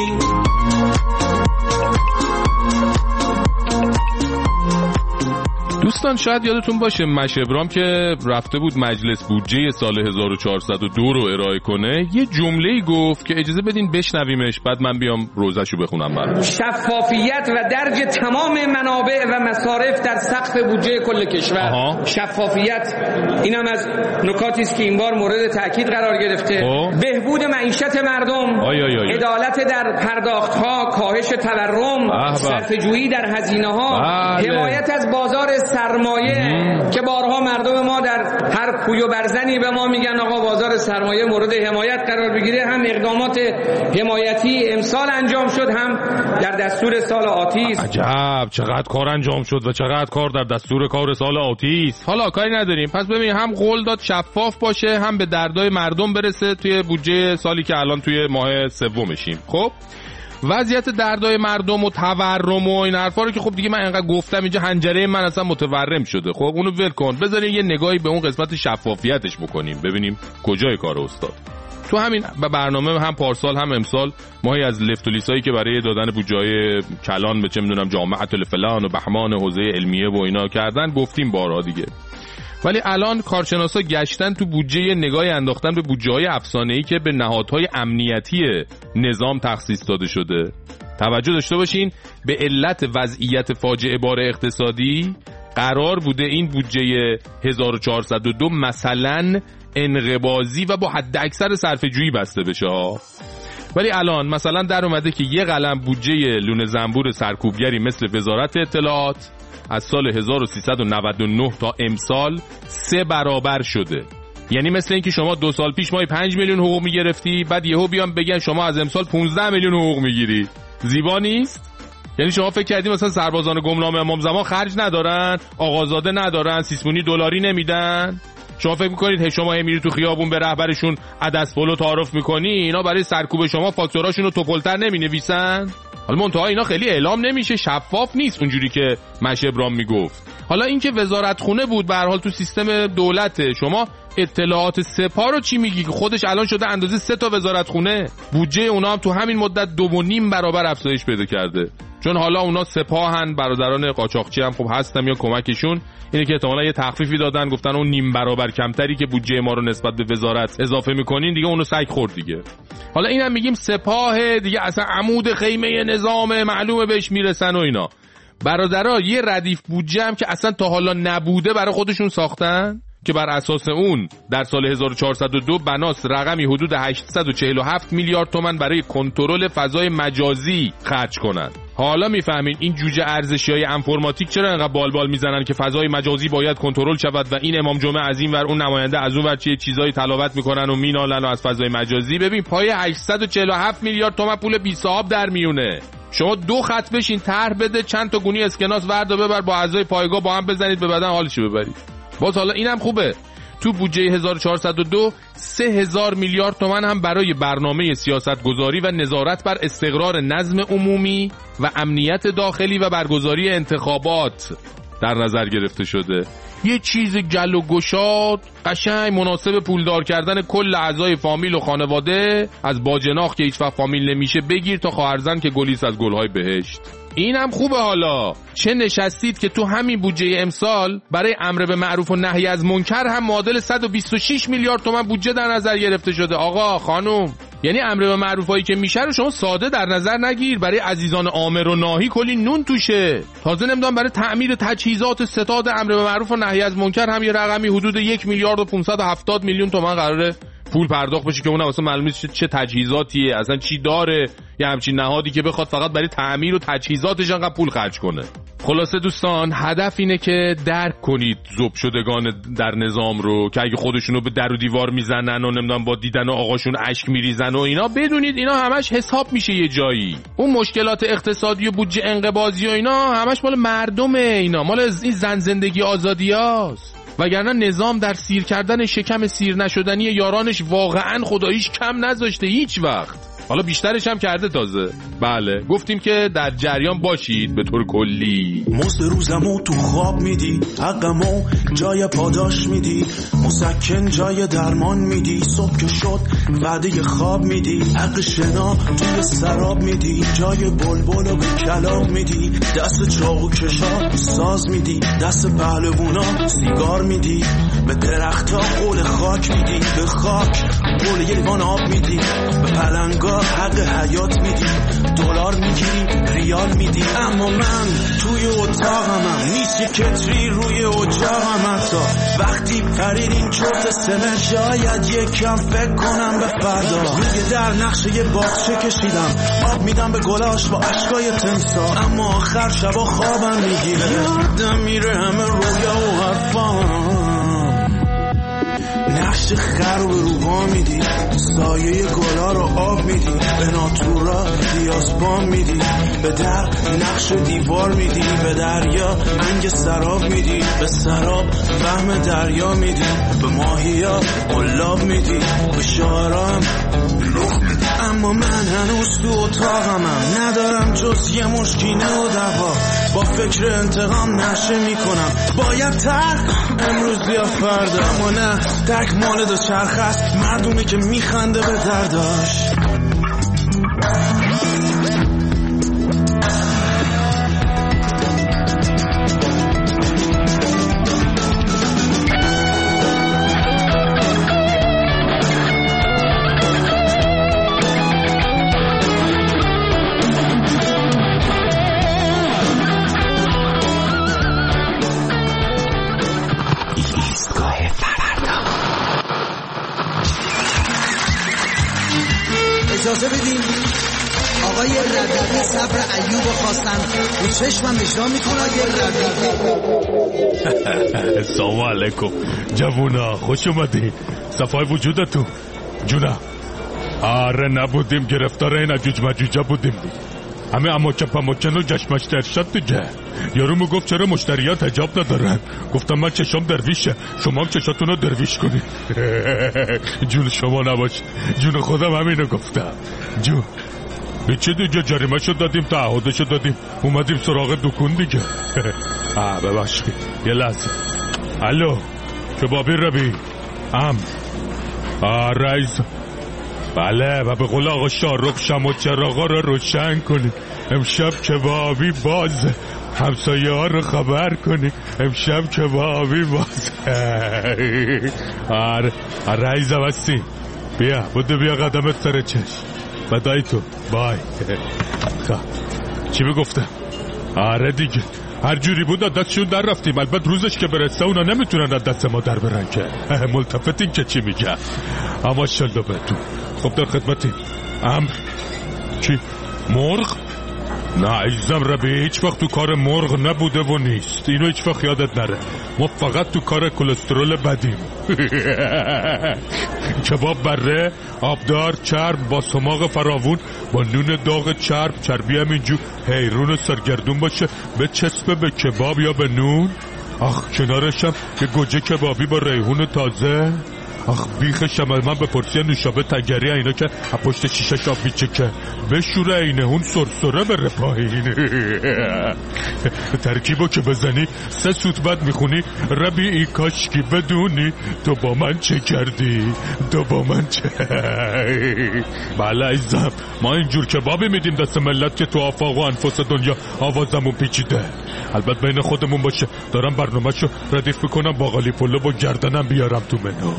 دوستان شاید یادتون باشه مشبرام که رفته بود مجلس بودجه سال هزار و چهارصد و دو رو ارائه کنه، یه جمله‌ای گفت که اجازه بدین بشنویمش، بعد من بیام روزشو بخونم برام. شفافیت و درج تمام منابع و مصارف در سقف بودجه کل کشور. آها. شفافیت اینم از نکاتی است که این بار مورد تاکید قرار گرفته. آه. بهبود معیشت مردم، آی آی آی. عدالت در پرداخت‌ها، کاهش تورم، صرفه‌جویی در هزینه‌ها، حمایت از بازار سرمایه مم. که بارها مردم ما در هر کوی و برزنی به ما میگن آقا بازار سرمایه مورد حمایت قرار بگیره. هم اقدامات حمایتی امسال انجام شد، هم در دستور سال آتی است. عجب چقدر کار انجام شد و چقدر کار در دستور کار سال آتی است. حالا کاری نداریم. پس ببین هم قول داد شفاف باشه، هم به دردای مردم برسه توی بودجه سالی که الان توی ماه سومشیم. خب وضعیت دردای مردم و تورم و این حرفا رو که خب دیگه من انقدر گفتم اینجا حنجره من اصلا متورم شده. خب اونو ول کن، بذارین یه نگاهی به اون قسمت شفافیتش بکنیم ببینیم کجای کار استاد. تو همین برنامه هم پارسال هم امسال ماهی از لفت و لیسایی که برای دادن بودجه‌های کلان به چه میدونم جامعه الفلان و بهمان حوزه علمیه و اینا کردن گفتیم بارها دیگه. ولی الان کارشناسا گشتن تو بودجه نگاهی انداختن به بودجه‌های افسانه‌ای که به نهادهای امنیتی نظام تخصیص داده شده. توجه داشته باشین به علت وضعیت فاجعه بار اقتصادی قرار بوده این بودجه هزار و چهارصد و دو مثلا انقباضی و با حد اکثر صرفه‌جویی بسته بشه ها. ولی الان مثلا در اومده که یه قلم بودجه لونه زنبور سرکوبگری مثل وزارت اطلاعات از سال هزار و سیصد و نود و نه تا امسال سه برابر شده. یعنی مثل این که شما دو سال پیش ماهی پنج میلیون حقوق میگرفتی، بعد یهو بیان بگن شما از امسال پانزده میلیون حقوق میگیری. زیبا نیست؟ یعنی شما فکر کردی مثلا سربازان گمنام امام زمان خرج ندارن، آقازاده ندارن، سیسمونی دلاری نمیدن؟ شما فکر میکنید شما میری تو خیابون به رهبرشون عدس پلو تعارف میکنی، اینا برای سرکوب شما فاکتوراشون رو توپلتر نمینویسن؟ حالا منتها اینا خیلی اعلام نمیشه، شفاف نیست اونجوری که مشه ابراهیم میگفت. حالا اینکه وزارت خونه بود به هر حال تو سیستم دولته، شما اطلاعات سپاه رو چی میگی که خودش الان شده اندازه سه تا وزارت خونه؟ بودجه اونا هم تو همین مدت دو و نیم برابر افزایش پیدا کرده، چون حالا اونا سپاهن، برادران قاچاقچی هم خب هستن یا کمکشون اینه که احتمالاً یه تخفیفی دادن، گفتن اون نیم برابر کمتری که بودجه ما رو نسبت به وزارت اضافه میکنین دیگه اونو سگ خورد دیگه. حالا اینم میگیم سپاه دیگه اصلا عمود خیمه نظام، معلومه بهش میرسن و اینا. برادرها یه ردیف بودجه هم که اصلا تا حالا نبوده برای خودشون ساختن که بر اساس اون در سال هزار و چهارصد و دو بناس رقمی حدود هشتصد و چهل و هفت میلیارد تومان برای کنترل فضای مجازی خرج کنن. حالا میفهمین این جوجه ارزشیای انفرماتیک چرا انقدر بالبال میزنن که فضای مجازی باید کنترل شود و این امام جمعه از این ور اون نماینده از اون ور چه چیزایی تلاوت میکنن و مینالن و از فضای مجازی. ببین پای هشتصد و چهل و هفت میلیارد تومان پول بی صاحب در میونه. شما دو خط بشین طرح بده، چند تا گونی اسکناس وردا ببر با اعضای پایگاه با هم بزنید به بدن حالشو ببرید. باز حالا اینم خوبه، تو بودجه هزار و چهارصد و دو سه هزار میلیارد تومان هم برای برنامه سیاستگذاری و نظارت بر استقرار نظم عمومی و امنیت داخلی و برگزاری انتخابات در نظر گرفته شده. یه چیز گل و گشاد قشنگ مناسب پولدار کردن کل اعضای فامیل و خانواده، از باجناق که هیچ وقت فامیل نمیشه بگیر تا خواهرزن که گلیست از گلهای بهشت. این هم خوبه. حالا چه نشستید که تو همین بودجه امسال برای امر به معروف و نهی از منکر هم معادل صد و بیست و شش میلیارد تومان بودجه در نظر گرفته شده. آقا خانم، یعنی امر به معروفایی که میشه رو شما ساده در نظر نگیر، برای عزیزان آمر و ناهی کلی نون توشه. تازه نمیدونم برای تعمیر تجهیزات ستاد امر به معروف و نهی از منکر هم یه رقمی حدود یک میلیارد و پانصد و هفتاد میلیون تومان قراره پول پرداخت بشه که اون اصلا معلوم نیست چه تجهیزاتیه، اصلا چی داره، یه همچین نهادی که بخواد فقط برای تعمیر و تجهیزاتش انقدر پول خرج کنه. خلاصه دوستان هدف اینه که درک کنید ذوب شدگان در نظام رو که اگه خودشونو به در و دیوار میزنن و نمیدونم با دیدن آقاشون اشک میریزن و اینا، بدونید اینا همش حساب میشه یه جایی. اون مشکلات اقتصادی و بودجه انقباضی و اینا همش مال مردمه، اینا مال این زن زندگی آزادیاست. وگرنه نظام در سیر کردن شکم سیر نشدنی یارانش واقعا خداییش کم نذاشته هیچ وقت. حالا بیشترش هم کرده تازه. بله گفتیم که در جریان باشید به طور کلی. مزد روزمو تو خواب میدی، حقمو جای پاداش میدی، مسکن جای درمان میدی، صبح که شد وعده خواب میدی، حق شنا توی سراب میدی، جای بلبلو به کلام میدی، دست چاقو کشا ساز میدی، دست پهلوونا سیگار میدی، به درختا قول خاک میدی، به خاک قول یه لیوان آب میدی، به پلنگا حق حیات میدی، دلار میگیری خیال میدی. اما من توی اتاقمم نیست یه کتری روی اجاقم. حتی وقتی پرید این چرت سمر شاید یکم فکر کنم به فردا. روی در نقشه یه باغچه کشیدم، آب میدم به گلاش با عشقای تمسا. اما آخر شبا خوابم میگیره، یادم میره همه رویا و حرفام. نقش خر رو به روبا میدی، سایه گلا رو آب میدی، به ناتورا دیاسبان میدی، به در نقش دیوار میدی، به دریا انگ سراب میدی، به سراب فهم دریا میدی، به ماهیا قلاب میدی، به شاعرام لخ میدی. اما من هنوز تو اتاقمم، ندارم جز یه مشکینه و دوا. با فکر انتقام نشه میکنم، باید ترک امروز یا فردا. اما نه، ترک مال دو چرخ است، مردمی که میخنده به درداش. اجازه بدین آقای ربیعی صبر ایوب خواستن به چشمم اجرا میکنه. آقای ربیعی سلام علیکم جوونا، خوش اومدی. صفای وجودتون جونا. آره نبودیم، گرفتار این اجوج مجوجا بودیم. همه اما چپا مچن و جشمش ارشد دیگه. یارو میگفت چرا مشتریات حجاب ندارن؟ گفتم من چشام درویشه، شما هم چشاتون رو درویش کنید. جون شما نباش، جون خودم همینو گفتم. جون چه دیگه، جریمه شد دادیم، تعهده شد دادیم، اومدیم سراغ دکون دیگه. آه ببخشید یه لحظه. الو کبابی ربی ام آه رئیس. بله و به قول آقا شارق شما چراغا رو روشن کنی، امشب کبابی باز. همسایه ها رو خبر کنی امشب کبابی باز. آره رئیس هستی، بیا بوده بیا قدمت سر چشم. بدای تو بای. چی بگفتم؟ آره دیگه هر جوری بود دستشون در رفتیم. البته روزش که برسه اونا نمیتونن از دست ما در برن که. ملتفتین که چی میگه. اما شلدو بهتون. خب در خدمتیم. امر چی؟ مرغ؟ نه عزیزم ربی هیچ وقت تو کار مرغ نبوده و نیست، اینو هیچ وقت یادت نره. ما فقط تو کار کلسترول بدیم. کباب بره آبدار چرب با سماق فراوون با نون داغ چرب، چربی هم اینجور حیرون سرگردون باشه، به چسبه به کباب یا به نون. آخ کنارشم که گوجه کبابی با ریحون تازه. آخ بیخ شمال به پرسی نوشابه تگری اینا که پشت شیشه آب میچکه، بشوره اینه اون سرسره بره پایین. ترکیبو که بزنی سه سوت بد میخونی ربیعی کاشکی بدونی تو با من چه کردی، تو با من چه. بله عزیزم ما اینجور کبابی میدیم دست ملت که تو آفاق و انفاس دنیا آوازمون پیچیده. البته بین خودمون باشه، دارم برنامه‌شو ردیف میکنم، باقالی پلو با گردنم بیارم تو منو.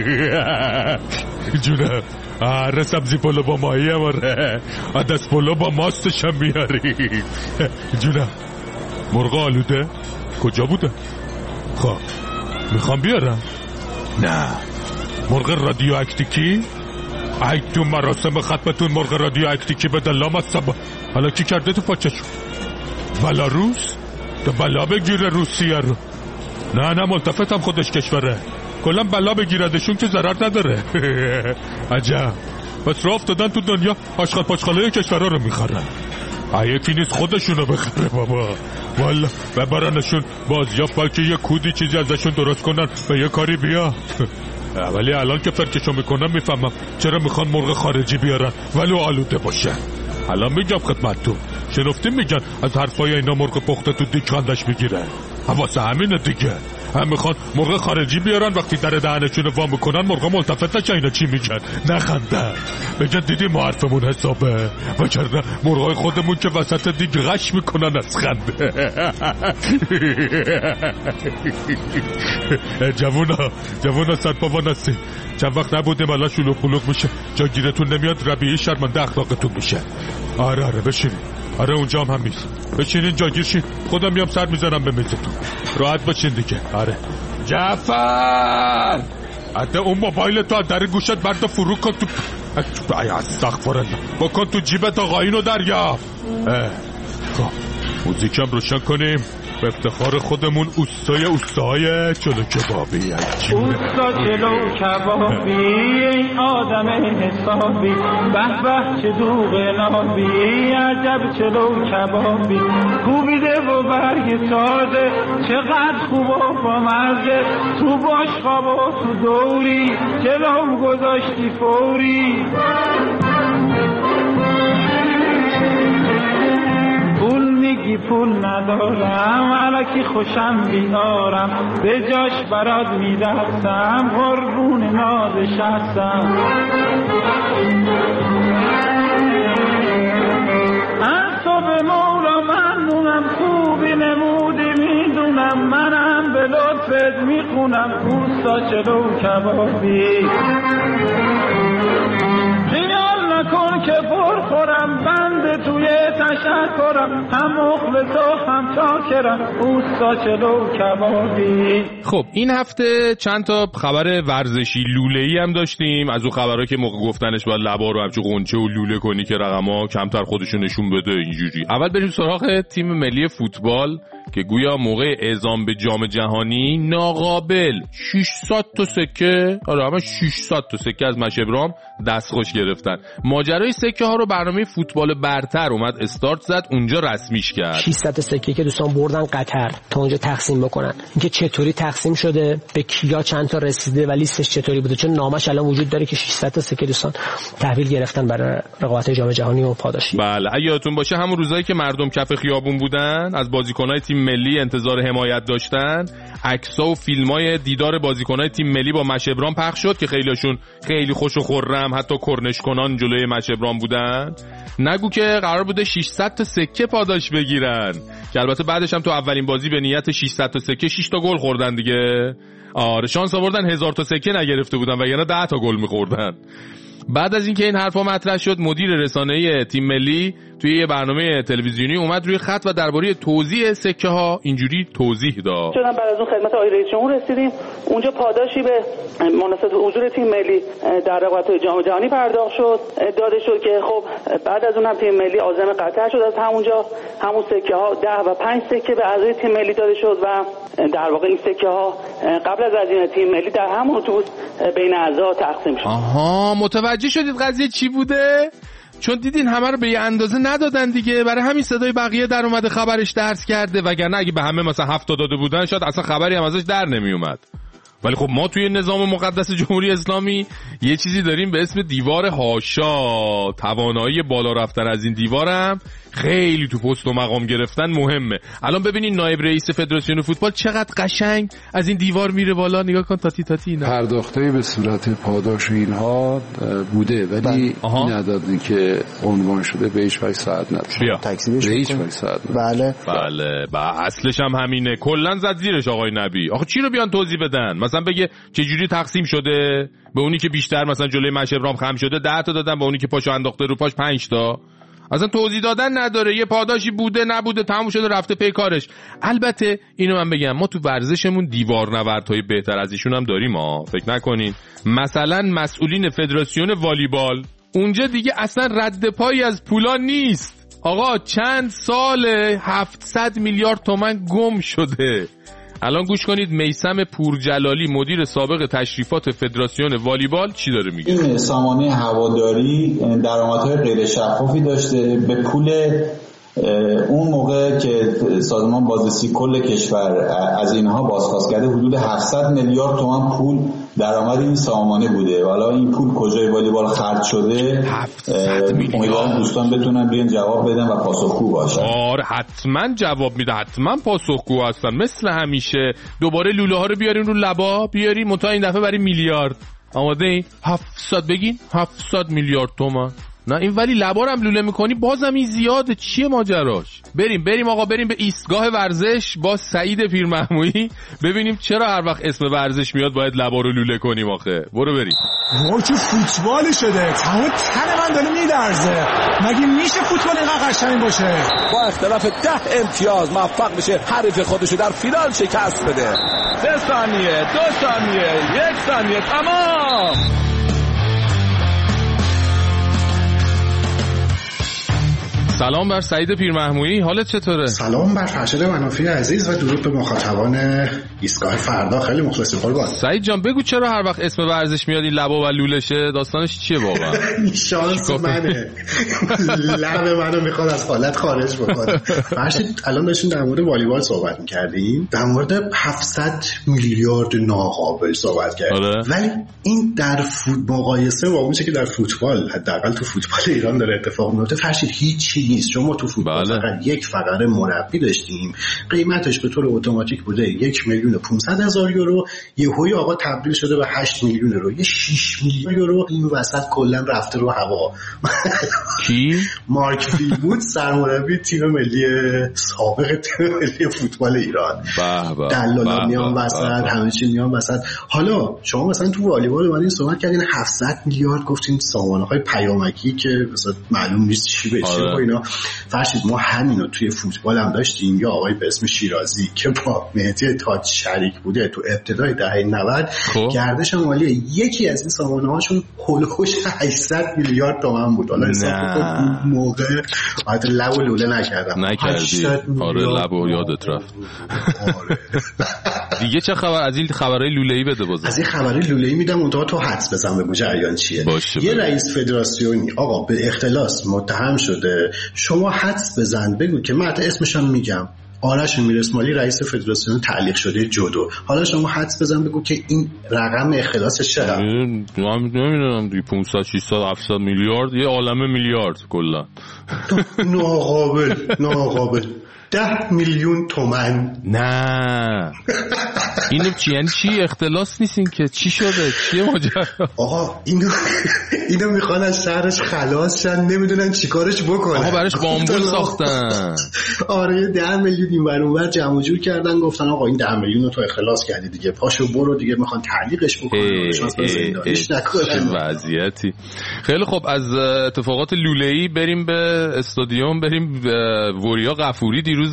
جونم آره سبزی پلو با ماهی هم آره، عدس پلو با ماستشم بیاری. جونم مرغ آلوده کجا بوده؟ خب میخوام بیارم. نه مرغ رادیو اکتیکی؟ ای تو مراسم ختمتون مرغ رادیو اکتیکی به دلام از سبا. حالا کی کرده تو پاچشون؟ بلاروس؟ تو بلا بگیره روسیه رو. نه نه ملتفتم خودش کشوره، کلا بلا بگیردشون که ضرر نداره. عجب پس راه افتادن تو دنیا آشغال پاچخاله کشورها رو میخرن. یکی نیست خودشونو بخره بابا، والا ببرنشون بازیافت بلکه یه کودی چیزی ازشون درست کنن به یه کاری بیا. ولی الان که فرکشو میکنم میفهمم چرا میخوان مرغ خارجی بیارن ولو آلوده باشه. الان میگم خدمتتون، شنفتیم میگن از حرفای اینا مرغ پخته تو دیگ خندش میگیره. واسه همینه دیگه، هم میخوان مرغ خارجی بیارن وقتی در دهنشون وا میکنن مرغ ملتفت نشه اینا چی میگن نخندن، بگن دیدی ما حرفمون حسابه، وگرنه مرغای خودمون که وسط دیگ غش میکنن از خنده. جوونا جوونا سرپاوان هستی، چند وقت نبودیم الان شلوغ پلوغ میشه، جاگیرتون نمیاد ربیعی شرمنده اخلاقتون میشه. آره آره بشینید آره اونجا هم, هم نیست. بچینین جاگیر شین، خودم میام سر میزنم به میزتون. راحت باشین دیگه. آره جعفر حتی اون موبایل تو در گوشت برد فرو کن تو. ای استغفرالله، بکن تو جیبت آقایینو دریافت. خب موزیکم روشن کنیم به افتخار خودمون. اوستای اوستای چلو کبابی. اوستا چلو کبابی این آدم حسابی، به به چه دوغ نابی، عجب چلو کبابی، کوبیده و برگ سازه چقدر خوب و بامزه، تو باش خواب و تو دوری جلوم گذاشتی فوری. پول میگی پول ندارم، الکی خوشم بیارم، به جاش برات میدستم، قربون نازشستم. از تو به مولا ممنونم، خوبی نمودی میدونم، منم به لطفت میخونم، اوستا چلو کبابی. نکن که پر خورم بند توی تشکرم، هم مخلص و هم چاکرم، اوستا چلو کبابی. خب این هفته چند تا خبر ورزشی لوله‌ای هم داشتیم. از اون خبرها که موقع گفتنش باید لبا رو همچون قنچه و لوله کنی که رقم‌ها کمتر خودشون نشون بده اینجوری. اول بریم سراغ تیم ملی فوتبال که گویا موقع اعزام به جام جهانی ناقابل ششصد تا سکه، آره همه ششصد تا سکه از مشبرام دستخوش گرفتن. ماجرای سکه ها رو برنامه فوتبال برتر اومد استارت زد، اونجا رسمیش کرد. ششصد تا سکه که دوستان بردن قطر تا اونجا تقسیم بکنن، اینکه چطوری تقسیم شده، به کیا چند تا رسیده و لیستش چطوری بوده، چون نامش الان وجود داره که ششصد تا سکه دوستان تحویل گرفتن برای رقابت جام جهانی و پاداشی. بله یادتون باشه همون روزایی که مردم کف خیابون بودن از بازیکن‌های تیم ملی انتظار حمایت داشتن، عکس‌ها و فیلم‌های دیدار بازیکن‌های تیم ملی با مشبرام پخش شد که خیلیشون خیلی خوش و خرم حتی کرنش کنان جلوی مشبرام بودن. نگو که قرار بوده ششصد تا سکه پاداش بگیرن که البته بعدش هم تو اولین بازی به نیت ششصد تا سکه شش تا گل خوردن دیگه. آره شانس آوردن هزار تا سکه نگرفته بودن وگرنه ده تا گل می‌خوردن. بعد از اینکه این حرفا مطرح شد مدیر رسانه‌ای تیم ملی توی یه برنامه تلویزیونی اومد روی خط و درباره توزیع سکه ها اینجوری توضیح داد. چون بعد از اون خدمت آقای رئیس جمهور رسیدیم، اونجا پاداشی به مناسبت حضور تیم ملی در رقابت جام جهانی پرداخت شد، داده شد که خب بعد از اون هم تیم ملی عازم قطر شد، از همونجا همون سکه ها ده و پنج سکه به اعضای تیم ملی داده شد و در واقع این سکه ها قبل از هزینه تیم ملی در همون اتوبوس بین اعضا تقسیم شد. آها متوجه شدید قضیه چی بوده؟ چون دیدین همه رو به یه اندازه ندادن دیگه، برای همین صدای بقیه در اومده خبرش درس کرده، وگرنه اگه به همه مثلا هفت داده بودن شاید اصلا خبری هم ازش در نمی اومد. ولی خب ما توی نظام مقدس جمهوری اسلامی یه چیزی داریم به اسم دیوار هاشا. توانایی بالا رفتن از این دیوارم خیلی تو پست و مقام گرفتن مهمه. الان ببینین نایب رئیس فدراسیون فوتبال چقدر قشنگ از این دیوار میره بالا، نگاه کن تاتی تاتی اینا. پرداخته به صورت پاداش اینها بوده ولی این عددی که عنوان شده به هیچ وجه صحت نداره. تکذیبش به هیچ وجه صحت نداره. بله بله با اصلش هم همینه. کلا زد زیرش آقای نبی. آخه چی رو بیان توضیح بدن؟ مثلا بگه چه جوری تقسیم شده، به اونی که بیشتر مثلا جلوی مشبرام خم شده ده تا دادن، به اونی که پاشو انداخته رو پاش پنج تا. اصلا توضیح دادن نداره، یه پاداشی بوده نبوده تموم شده رفته پی کارش. البته اینو من بگم ما تو ورزشمون دیوار نوردهای بهتر از ایشون هم داریم ها، فکر نکنین. مثلا مسئولین فدراسیون والیبال اونجا دیگه اصلا رد پایی از پولا نیست. آقا چند سال هفتصد میلیارد تومان گم شده. الان گوش کنید میثم پورجلالی مدیر سابق تشریفات فدراسیون والیبال چی داره میگه. این سامانه هواداری درآمدهای غیر شفافی داشته. به پول اون موقع که سازمان بازرسی کل کشور از اینها بازخواست کرده حدود هفتصد میلیارد تومان پول درآمد این سامانه بوده. حالا این پول کجای والیبال خرج شده؟ امیدوارم دوستان بتونن بیان جواب بدن و پاسخگو باشن. آره حتما جواب میده، حتما پاسخگو هستن مثل همیشه. دوباره لوله ها رو بیارین رو لبا بیارین متا این دفعه برای میلیارد. آماده این؟ هفتصد بگین هفتصد میلیارد تومان. نه این ولی لبا رو هم لوله میکنی بازم این زیاده. چیه ماجراش؟ بریم بریم آقا بریم به ایستگاه ورزش با سعید پیرمحمودی ببینیم چرا هر وقت اسم ورزش میاد باید لبا رو لوله کنیم آخه. برو بریم. وای تو فوتبال شده، تمام تن من داره میلرزه. مگه میشه فوتبال اینقدر قشنگ باشه؟ با اختلاف ده امتیاز موفق بشه حریف خودشو در فینال شکست بده. سه ثانیه، دو ثانیه، یک ثانیه، تمام. سلام بر سعید پیرمحمودی، حالت چطوره؟ سلام بر فرشاد منافی عزیز و درود به مخاطبان ایستگاه فردا. خیلی مخلصیم قربان. سعید جان بگو چرا هر وقت اسم ورزش میاد این لبا و لولشه؟ داستانش چیه واقعا؟ شانس منه. لب منو میخواد از حالت خارج بکنه. فرشاد الان داشتیم در مورد والیبال صحبت می‌کردیم، در مورد هفتصد میلیارد ناقابل صحبت کردیم. آره. ولی این در فوتبال مقایسه با اونچه که در فوتبال حداقل تو فوتبال ایران داره اتفاق میفته فرشاد هیچ نیست. شما تو فوتبال بله. فقط یک فقره مربی داشتیم، قیمتش به طور اتوماتیک بوده یک میلیون و پانصد هزار یورو، یهویی آقا تبدیل شده به هشت میلیون یورو، یه شش میلیون یورو این وسط کلا رفته رو هوا. کی؟ مارک فیلمود سرمربی تیم ملی سابق تیم ملی فوتبال ایران. دلالا میان وسط، همه چی میان وسط. حالا شما مثلا تو والیبال اومدین صحبت کردین هفتصد میلیارد گفتین سامانه‌های پیامکی که مثلا معلوم نیست چی بشه و اینا. فرشید ما همینو توی فوتبال هم داشتیم. یا آقای به اسم شیرازی که با مهدی تاج شریک بوده تو ابتدای دهه نود، گردش مالی یکی از این سامانه‌هاشون هولوش هشتصد میلیارد تومان بود. حالا حساب کن موقع بعد لب و لوله نکردم. نکردی. آره لب و یادت رفت. دیگه چه خبر از این خبرای لوله‌ای بده بازم؟ از این خبرای لوله‌ای میدم اونطور تو حدس بزن بگو جریان چیه. یه رئیس فدراسیونی آقا به اختلاس متهم شده، شما حدس بزن بگو که من اسمش هم میگم آرش میراسمالی رئیس فدراسیون تعلیق شده جودو. حالا شما حدس بزن بگو که این رقم اختلاسش چقدر؟ من نمیدونم دیگه پانصد ششصد هفتصد میلیارد، یه عالمه میلیارد کلا. ناقابل ناقابل ده میلیون تومان. نه اینو چی یعنی چی؟ اختلاس نیستین که چی شده؟ چیه ماجرا؟ آقا اینو اینو میخوان از شهرش خلاص شن، نمیدونن چیکارش بکنن. آقا براش بامبول ساختن. آره ده میلیون این ور اون ور جمع جور کردن، گفتن آقا این ده میلیون رو تو اخلاص کردی دیگه، پاشو برو دیگه، میخوان تعلیقش بکنن. شانس بزنیدش نکنن. وضعیتی خیلی خوب. از اتفاقات لوله‌ای بریم به استادیوم، بریم وریا غفوری دیروز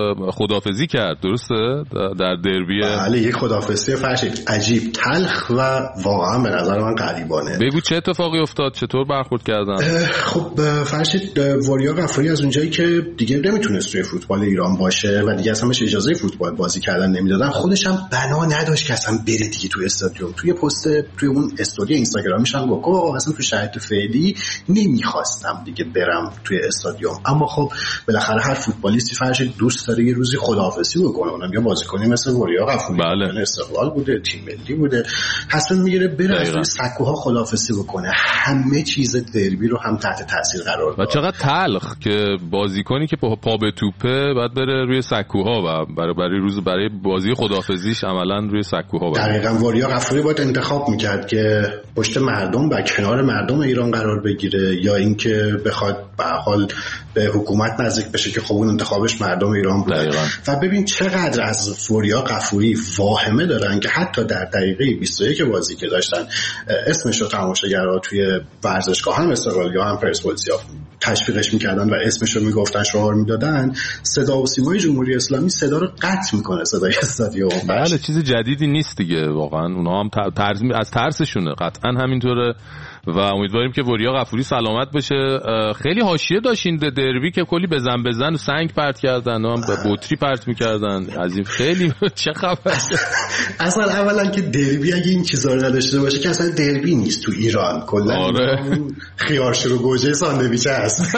خدافزی کرد، درسته؟ در دربی. بله یک خدافزی فرشید عجیب، تلخ و واقعا به نظر من غریبانه. بگو چه اتفاقی افتاد، چطور برخورد کردن؟ خب فرشید وریا غفوری از اونجایی که دیگه نمیتونست توی فوتبال ایران باشه و دیگه اصلا بهش اجازه فوتبال بازی کردن نمیدادن، خودش هم بنا نداشت که اصلا بره دیگه توی استادیوم. توی پست توی اون استوری اینستاگرامیش هم گفت آقا اصلا تو شرایط فعلی نمیخواستم دیگه برم توی استادیوم. اما خب بالاخره هر فوتبالیستی فرشید دوست داره یه روزی خداحافظی بکنه. اونم یا بازیکنی مثل وریا غفوری بله. استقلال بوده، تیم ملی بوده، تصمیم میگیره بره از توی سکوها خداحافظی بکنه. همه چیز دربی رو هم تحت تاثیر قرار داد. و چقدر تلخ که بازیکنی که پا به توپه بعد بره روی سکوها و برای برای روز برای بازی خداحافظیش عملاً روی سکوها بره. دقیقاً وریا غفوری باید انتخاب میکرد که پشت مردم و کنار مردم ایران قرار بگیره یا اینکه بخواد به حال به حکومت نزدیک بشه که خب اون انتخابش مردم ایران بود. و ببین چقدر از وریا غفوری واهمه دارن که حتی در دقیقه بیست و یک بازی که داشتن اسمش رو تماشاگرها توی ورزشگاه هم استقلال یا هم پرسپولیس تشویقش میکردن و اسمش رو میگفتن، شعار میدادن، صدا و سیمای جمهوری اسلامی صدا رو قطع میکنه، صدای استادیوم. بله چیز جدیدی نیست دیگه واقعا. اونها هم ترس از ترسشونه قطعا همینطوره و امیدواریم که وریا غفوری سلامت بشه. خیلی حاشیه داشتین دربی که کلی بزن بزن و سنگ پرت کردن و هم بطری پرت میکردن. از این خیلی چه خبر؟ اصلا اولا که دربی اگه این چیزا رو نداشته باشه که اصلا دربی نیست تو ایران. کلا آره. خیارشور و گوجه ساندویچ هست.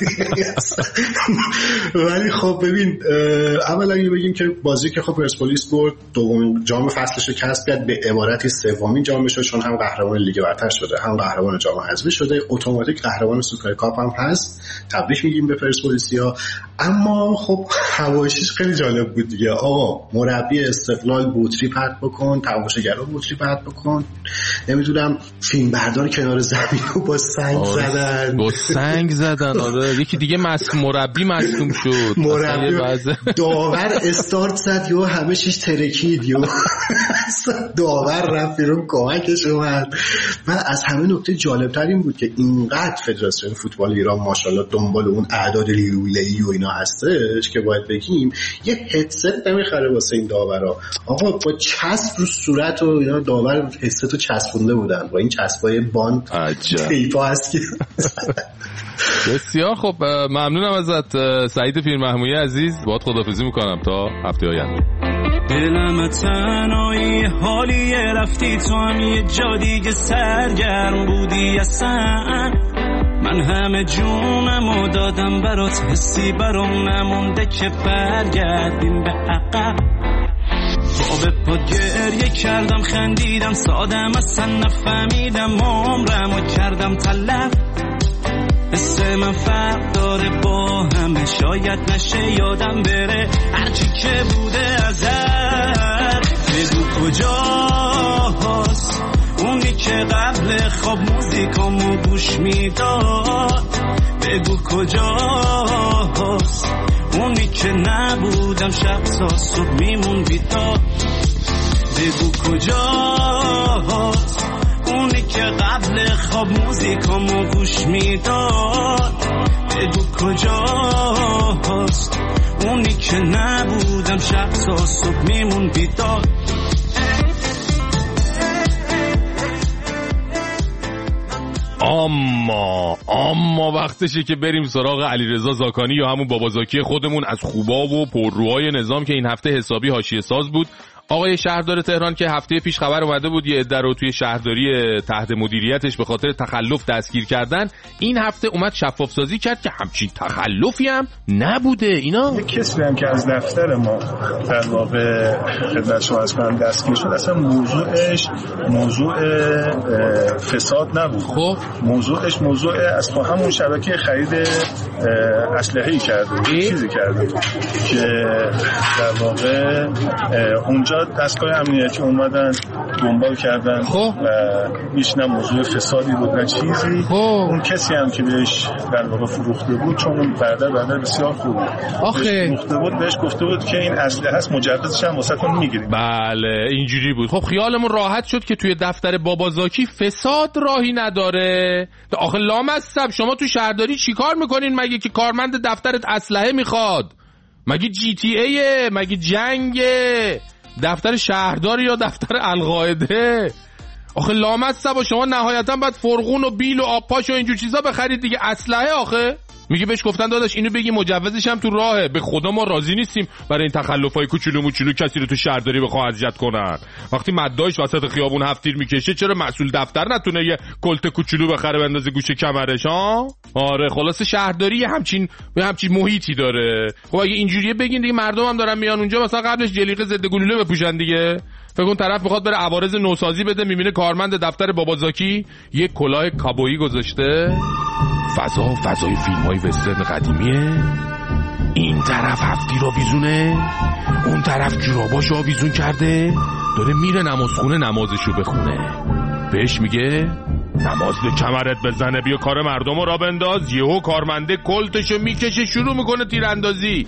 ولی خب ببین اولا اینو بگیم که بازی که خب پرسپولیس برد، دومین جام فصلش رو کسب کرد، به عبارتی سومین جام شد، چون هم قهرمان لیگ برتر شده هم قهرمان جام جام حذفی شده، اتوماتیک قهرمان سوپرکاپ هم هست. تبریک میگیم به پرسپولیسیا. اما خب حواشیش خیلی جالب بود دیگه. آقا مربی استقلال بطری پرت بکن، تماشاگرا بطری پرت بکن، نمیدونم فیلم بردار کنار زمین رو با سنگ زدن با سنگ زدن آره. یکی دیگه مس مربی مصدوم شد، مربی داور استارت زد یا همه چیز ترکید یا داور رفت بیرون کمکش اومد. و از همه نکته جالبتر این بود که اینقدر فدراسیون فوتبال ایران ماشاءالله دنبال اون اعداد لیوله‌ای و اینا هستش که باید بگیم یه هدست نمیخره واسه این داورا. آقا با چسب رو صورت و اینا داور هدست رو چسبونده بودن با این چسبای باند تیپا هست که بسیار خب. ممنونم ازت سعید پیرمحمودی عزیز، باهات خداحافظی میکنم تا هفته آینده. دلم تنهایی حالیه رفتی تو هم یه جا دیگه سرگرم بودی اصلا. من همه جونمو دادم برات، حسی برام نمونده که برگردیم به عقب. با به پا گریه کردم خندیدم سادم اصلا نفهمیدم عمرمو کردم تلف. حس من فرق داره با همه، شاید نشه یادم بره هرچی که بوده ازت. بگو کجاست اونی که قبل خواب موزیکامو گوش میداد. بگو کجاست اونی که نبودم شب تا صبح میمون بیدار. بگو کجاست اونی که قبل خواب موزیکامو گوش میداد. بگو کجاست اونی که نبودم شب تا صبح میمون بیدار. اما اما وقتشه که بریم سراغ علیرضا زاکانی یا همون بابازاکی خودمون از خوبا و پرروهای نظام که این هفته حسابی حاشیه ساز بود. آقای شهردار تهران که هفته پیش خبر اومده بود یه عده رو توی شهرداری تحت مدیریتش به خاطر تخلف دستگیر کردن، این هفته اومد شفاف سازی کرد که همچین تخلفی هم نبوده. اینا یک کسی هم که از دفتر ما در واقع خدمت شما عرض کنم دستگیر شد، اصلا موضوعش موضوع فساد نبود. خب موضوعش موضوع از همون شبکه خرید اسلحه‌ای کرده، چیزی کرده که در واقع اونجا دستگاه امنیتی اومدن دنبال کردن. خب و هیچ نه موضوع فسادی بود نه چیزی. خب اون کسی هم که بهش در واقع فروخته بود، چون اون برادر برادر بسیار خوب بود، آخه فروخته بود، بهش گفته بود که این اسلحه هست مجوزش هم واسهتون میگیریم. بله اینجوری بود. خب خیالمون راحت شد که توی دفتر بابازاکی فساد راهی نداره. آخه لامصب شما تو شهرداری چیکار میکنین مگه که کارمند دفترت اسلحه میخواد؟ مگه جی تی ایه؟ مگه جنگه؟ دفتر شهردار یا دفتر القاعده؟ آخه لامصب شما نهایتا باید فرغون و بیل و آبپاش و اینجور چیزا بخرید دیگه. اسلحه آخه میگه بهش گفتن داداش اینو بگی مجوزش هم تو راهه. به خدا ما راضی نیستیم برای این تخلفای کوچولو موچولو کسی رو تو شهرداری بخواد اذیت کنن. وقتی مداش وسط خیابون هفتیر میکشه چرا مسئول دفتر نتونه یه کلت کوچولو بخره بندازه گوشه کمرش ها؟ آره خلاص شهرداری همچین همچین محیطی داره. خب اگه اینجوریه بگین دیگه مردم هم دارن میان اونجا مثلا قبلش جلیقه ضد گلوله بپوشن دیگه. فکر کن طرف میخواد بره عوارض نوسازی بده، میبینه کارمند دفتر بابازاکی یه کلاه کابویی گذاشته. فضا فضای فیلم‌های وسترن قدیمیه. این طرف هفتی رو بیزونه، اون طرف جوراباشو آویزون کرده، داره میره نمازخونه نمازشو بخونه. بهش میگه نماز به کمرت بزنه بیا کار مردم رو را بنداز. یهو کارمنده کلتشو میکشه شروع میکنه تیراندازی.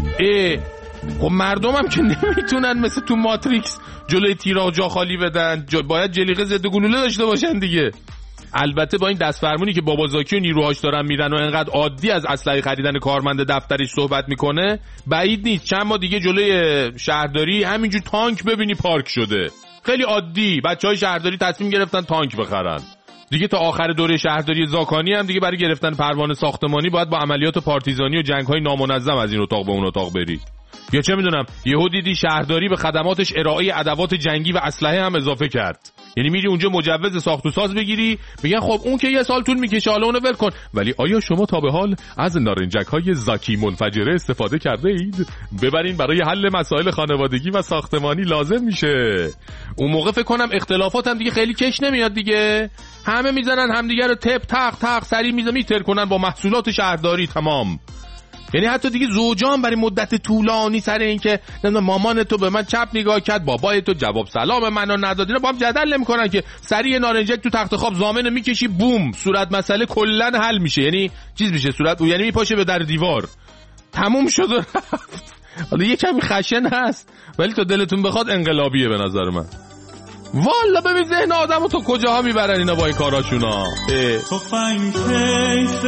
اه خب مردم هم که نمیتونن مثل تو ماتریکس جلوی تیرا جا خالی بدن، باید جلیقه ضد گلوله داشته باشن دیگه. البته با این دستفرمونی که بابازاکی و نیروهاش دارن میرن و انقدر عادی از اسلحه خریدن کارمند دفترش صحبت میکنه، بعید نیست چند ماه دیگه جلوی شهرداری همینجور تانک ببینی پارک شده. خیلی عادی بچهای شهرداری تصمیم گرفتن تانک بخرن دیگه. تا آخر دوره شهرداری زاکانی هم دیگه برای گرفتن پروانه ساختمانی باید با عملیات پارتیزانی و جنگ‌های نامنظم از این اتاق به اون اتاق بری. یا چه میدونم یهو دیدی شهرداری به خدماتش ارائه ادوات جنگی و اسلحه هم اضافه کرد. یعنی میری اونجا مجوز ساخت و ساز بگیری، میگن خب اون که یه سال طول میکشه، حالا اونو ول کن. ولی آیا شما تا به حال از نارنجک های زاکی منفجره استفاده کرده اید؟ ببرین برای حل مسائل خانوادگی و ساختمانی لازم میشه. اون موقع فکر کنم اختلافات هم دیگه خیلی کش نمیاد دیگه، همه میزنن همدیگه رو تپ تق تق سری میزنن میتر کنن با محصولات شهرداری تمام. یعنی حتی دیگه زوجان برای مدت طولانی سر این که مامان تو به من چپ نگاه کرد، بابای تو جواب سلام منو نداد، اینا با هم جدل نمی‌کنن که سری نارنجک تو تخت خواب زامنو میکشی بوم صورت مسئله کلا حل میشه. یعنی چیز میشه صورت، یعنی میپاشه به در دیوار تموم شد و رفت. حالا یه کمی خشن هست ولی تو دلتون بخواد انقلابیه به نظر من. والا ببین ذهن آدمو تو کجاها میبرن اینا با این کاراشونا. تفنگ کیف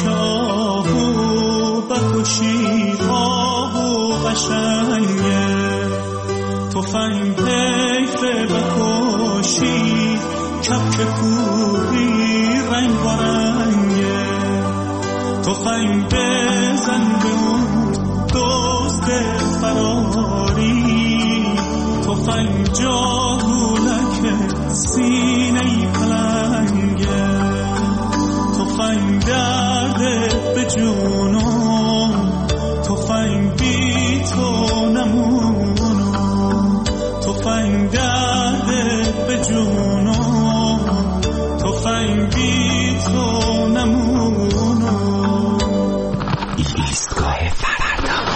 کاهو بکشی آهو قشنگه، تفنگ کیف بکشی کپک کوهی رنگ برنگه، تفنگ بزن به اون دوست فراری، تفنگ جاهولک سینه پلنگه، تفنگ درده به جونم، تفنگ بی تو نمونم، تفنگ درده به جونم، تفنگ بی تو نمونم. ایستگاه فردا.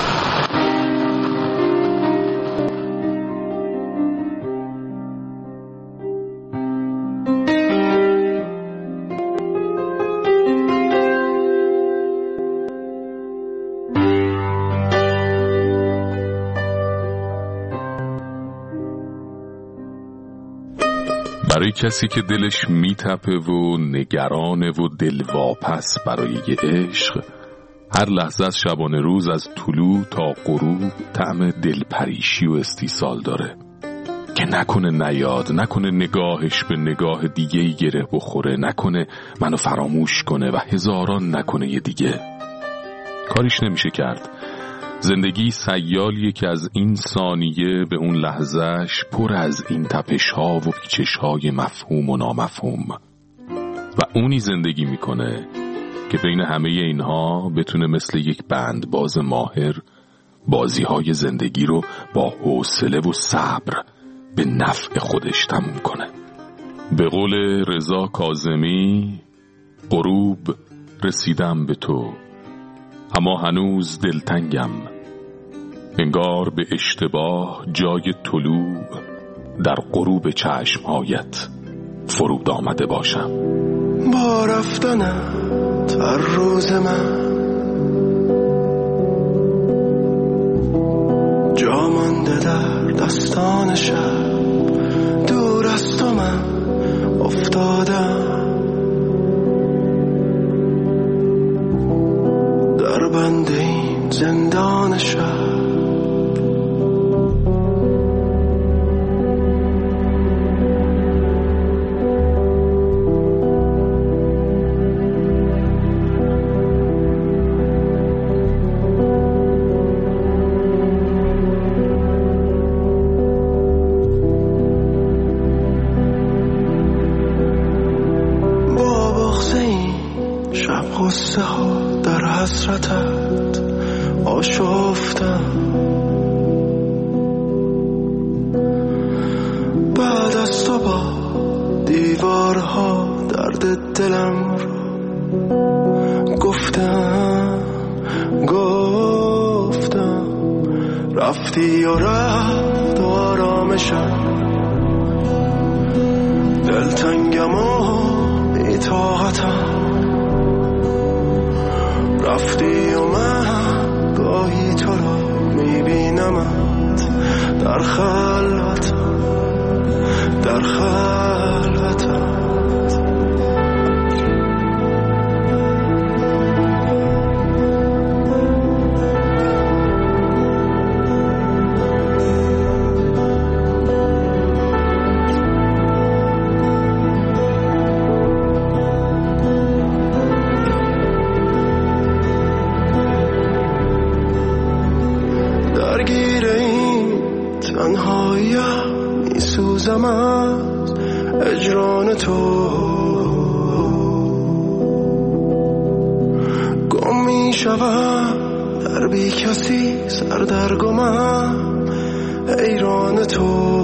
برای کسی که دلش میتپه و نگرانه و دلواپس برای یه عشق، هر لحظه از شبانه روز از طلوع تا غروب طعم دلپریشی و استیصال داره که نکنه نیاد، نکنه نگاهش به نگاه دیگه‌ای گره بخوره، نکنه منو فراموش کنه و هزاران نکنه یه دیگه. کاریش نمیشه کرد. زندگی سیالیه که از این ثانیه به اون لحظهش پر از این تپش‌ها و پیچش‌های مفهوم و نامفهوم و اونی زندگی میکنه که بین همه اینها بتونه مثل یک بندباز ماهر بازی‌های زندگی رو با حوصله و صبر به نفع خودش تموم کنه. به قول رضا کاظمی، غروب رسیدم به تو اما هنوز دلتنگم، انگار به اشتباه جای طلوع در غروب چشمهایت فرود آمده باشم. با رفتنت هر روز من جا مانده در دستان شب، دور از تو من افتادم در بند این زندان شب. قصه ها در حسرتت آشفتم، بعد از تو با دیوارها درد دلم رو گفتم گفتم، رفتی و رفت و آرامشم، دلتنگم و بی‌طاقتم، رفتی و من گاهی تو را میبینمت در خلوتم در خلوتم. هجران تو گم می شوم در بی کسی سردرگمم حیران تو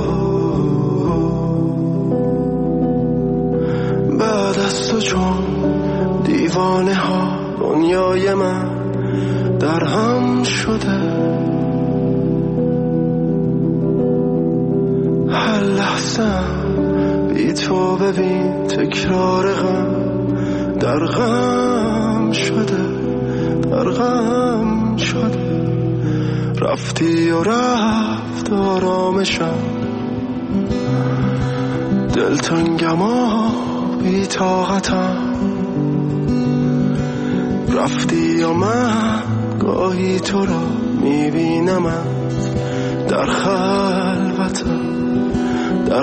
بعد از تو چون دیوانه ها دنیای من در هم شده هر لحظه بی تو ببین تکرار غم در غم شده در غم شده رفتی و رفت آرامشم دلتنگم و بی طاقتم رفتی و من گاهی تو را میبینمت در خلوتم در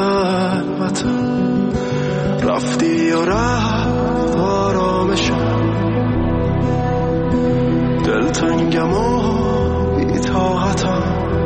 خلوتم رفتی و رفت آرامشم دلتنگم و بی طاقتم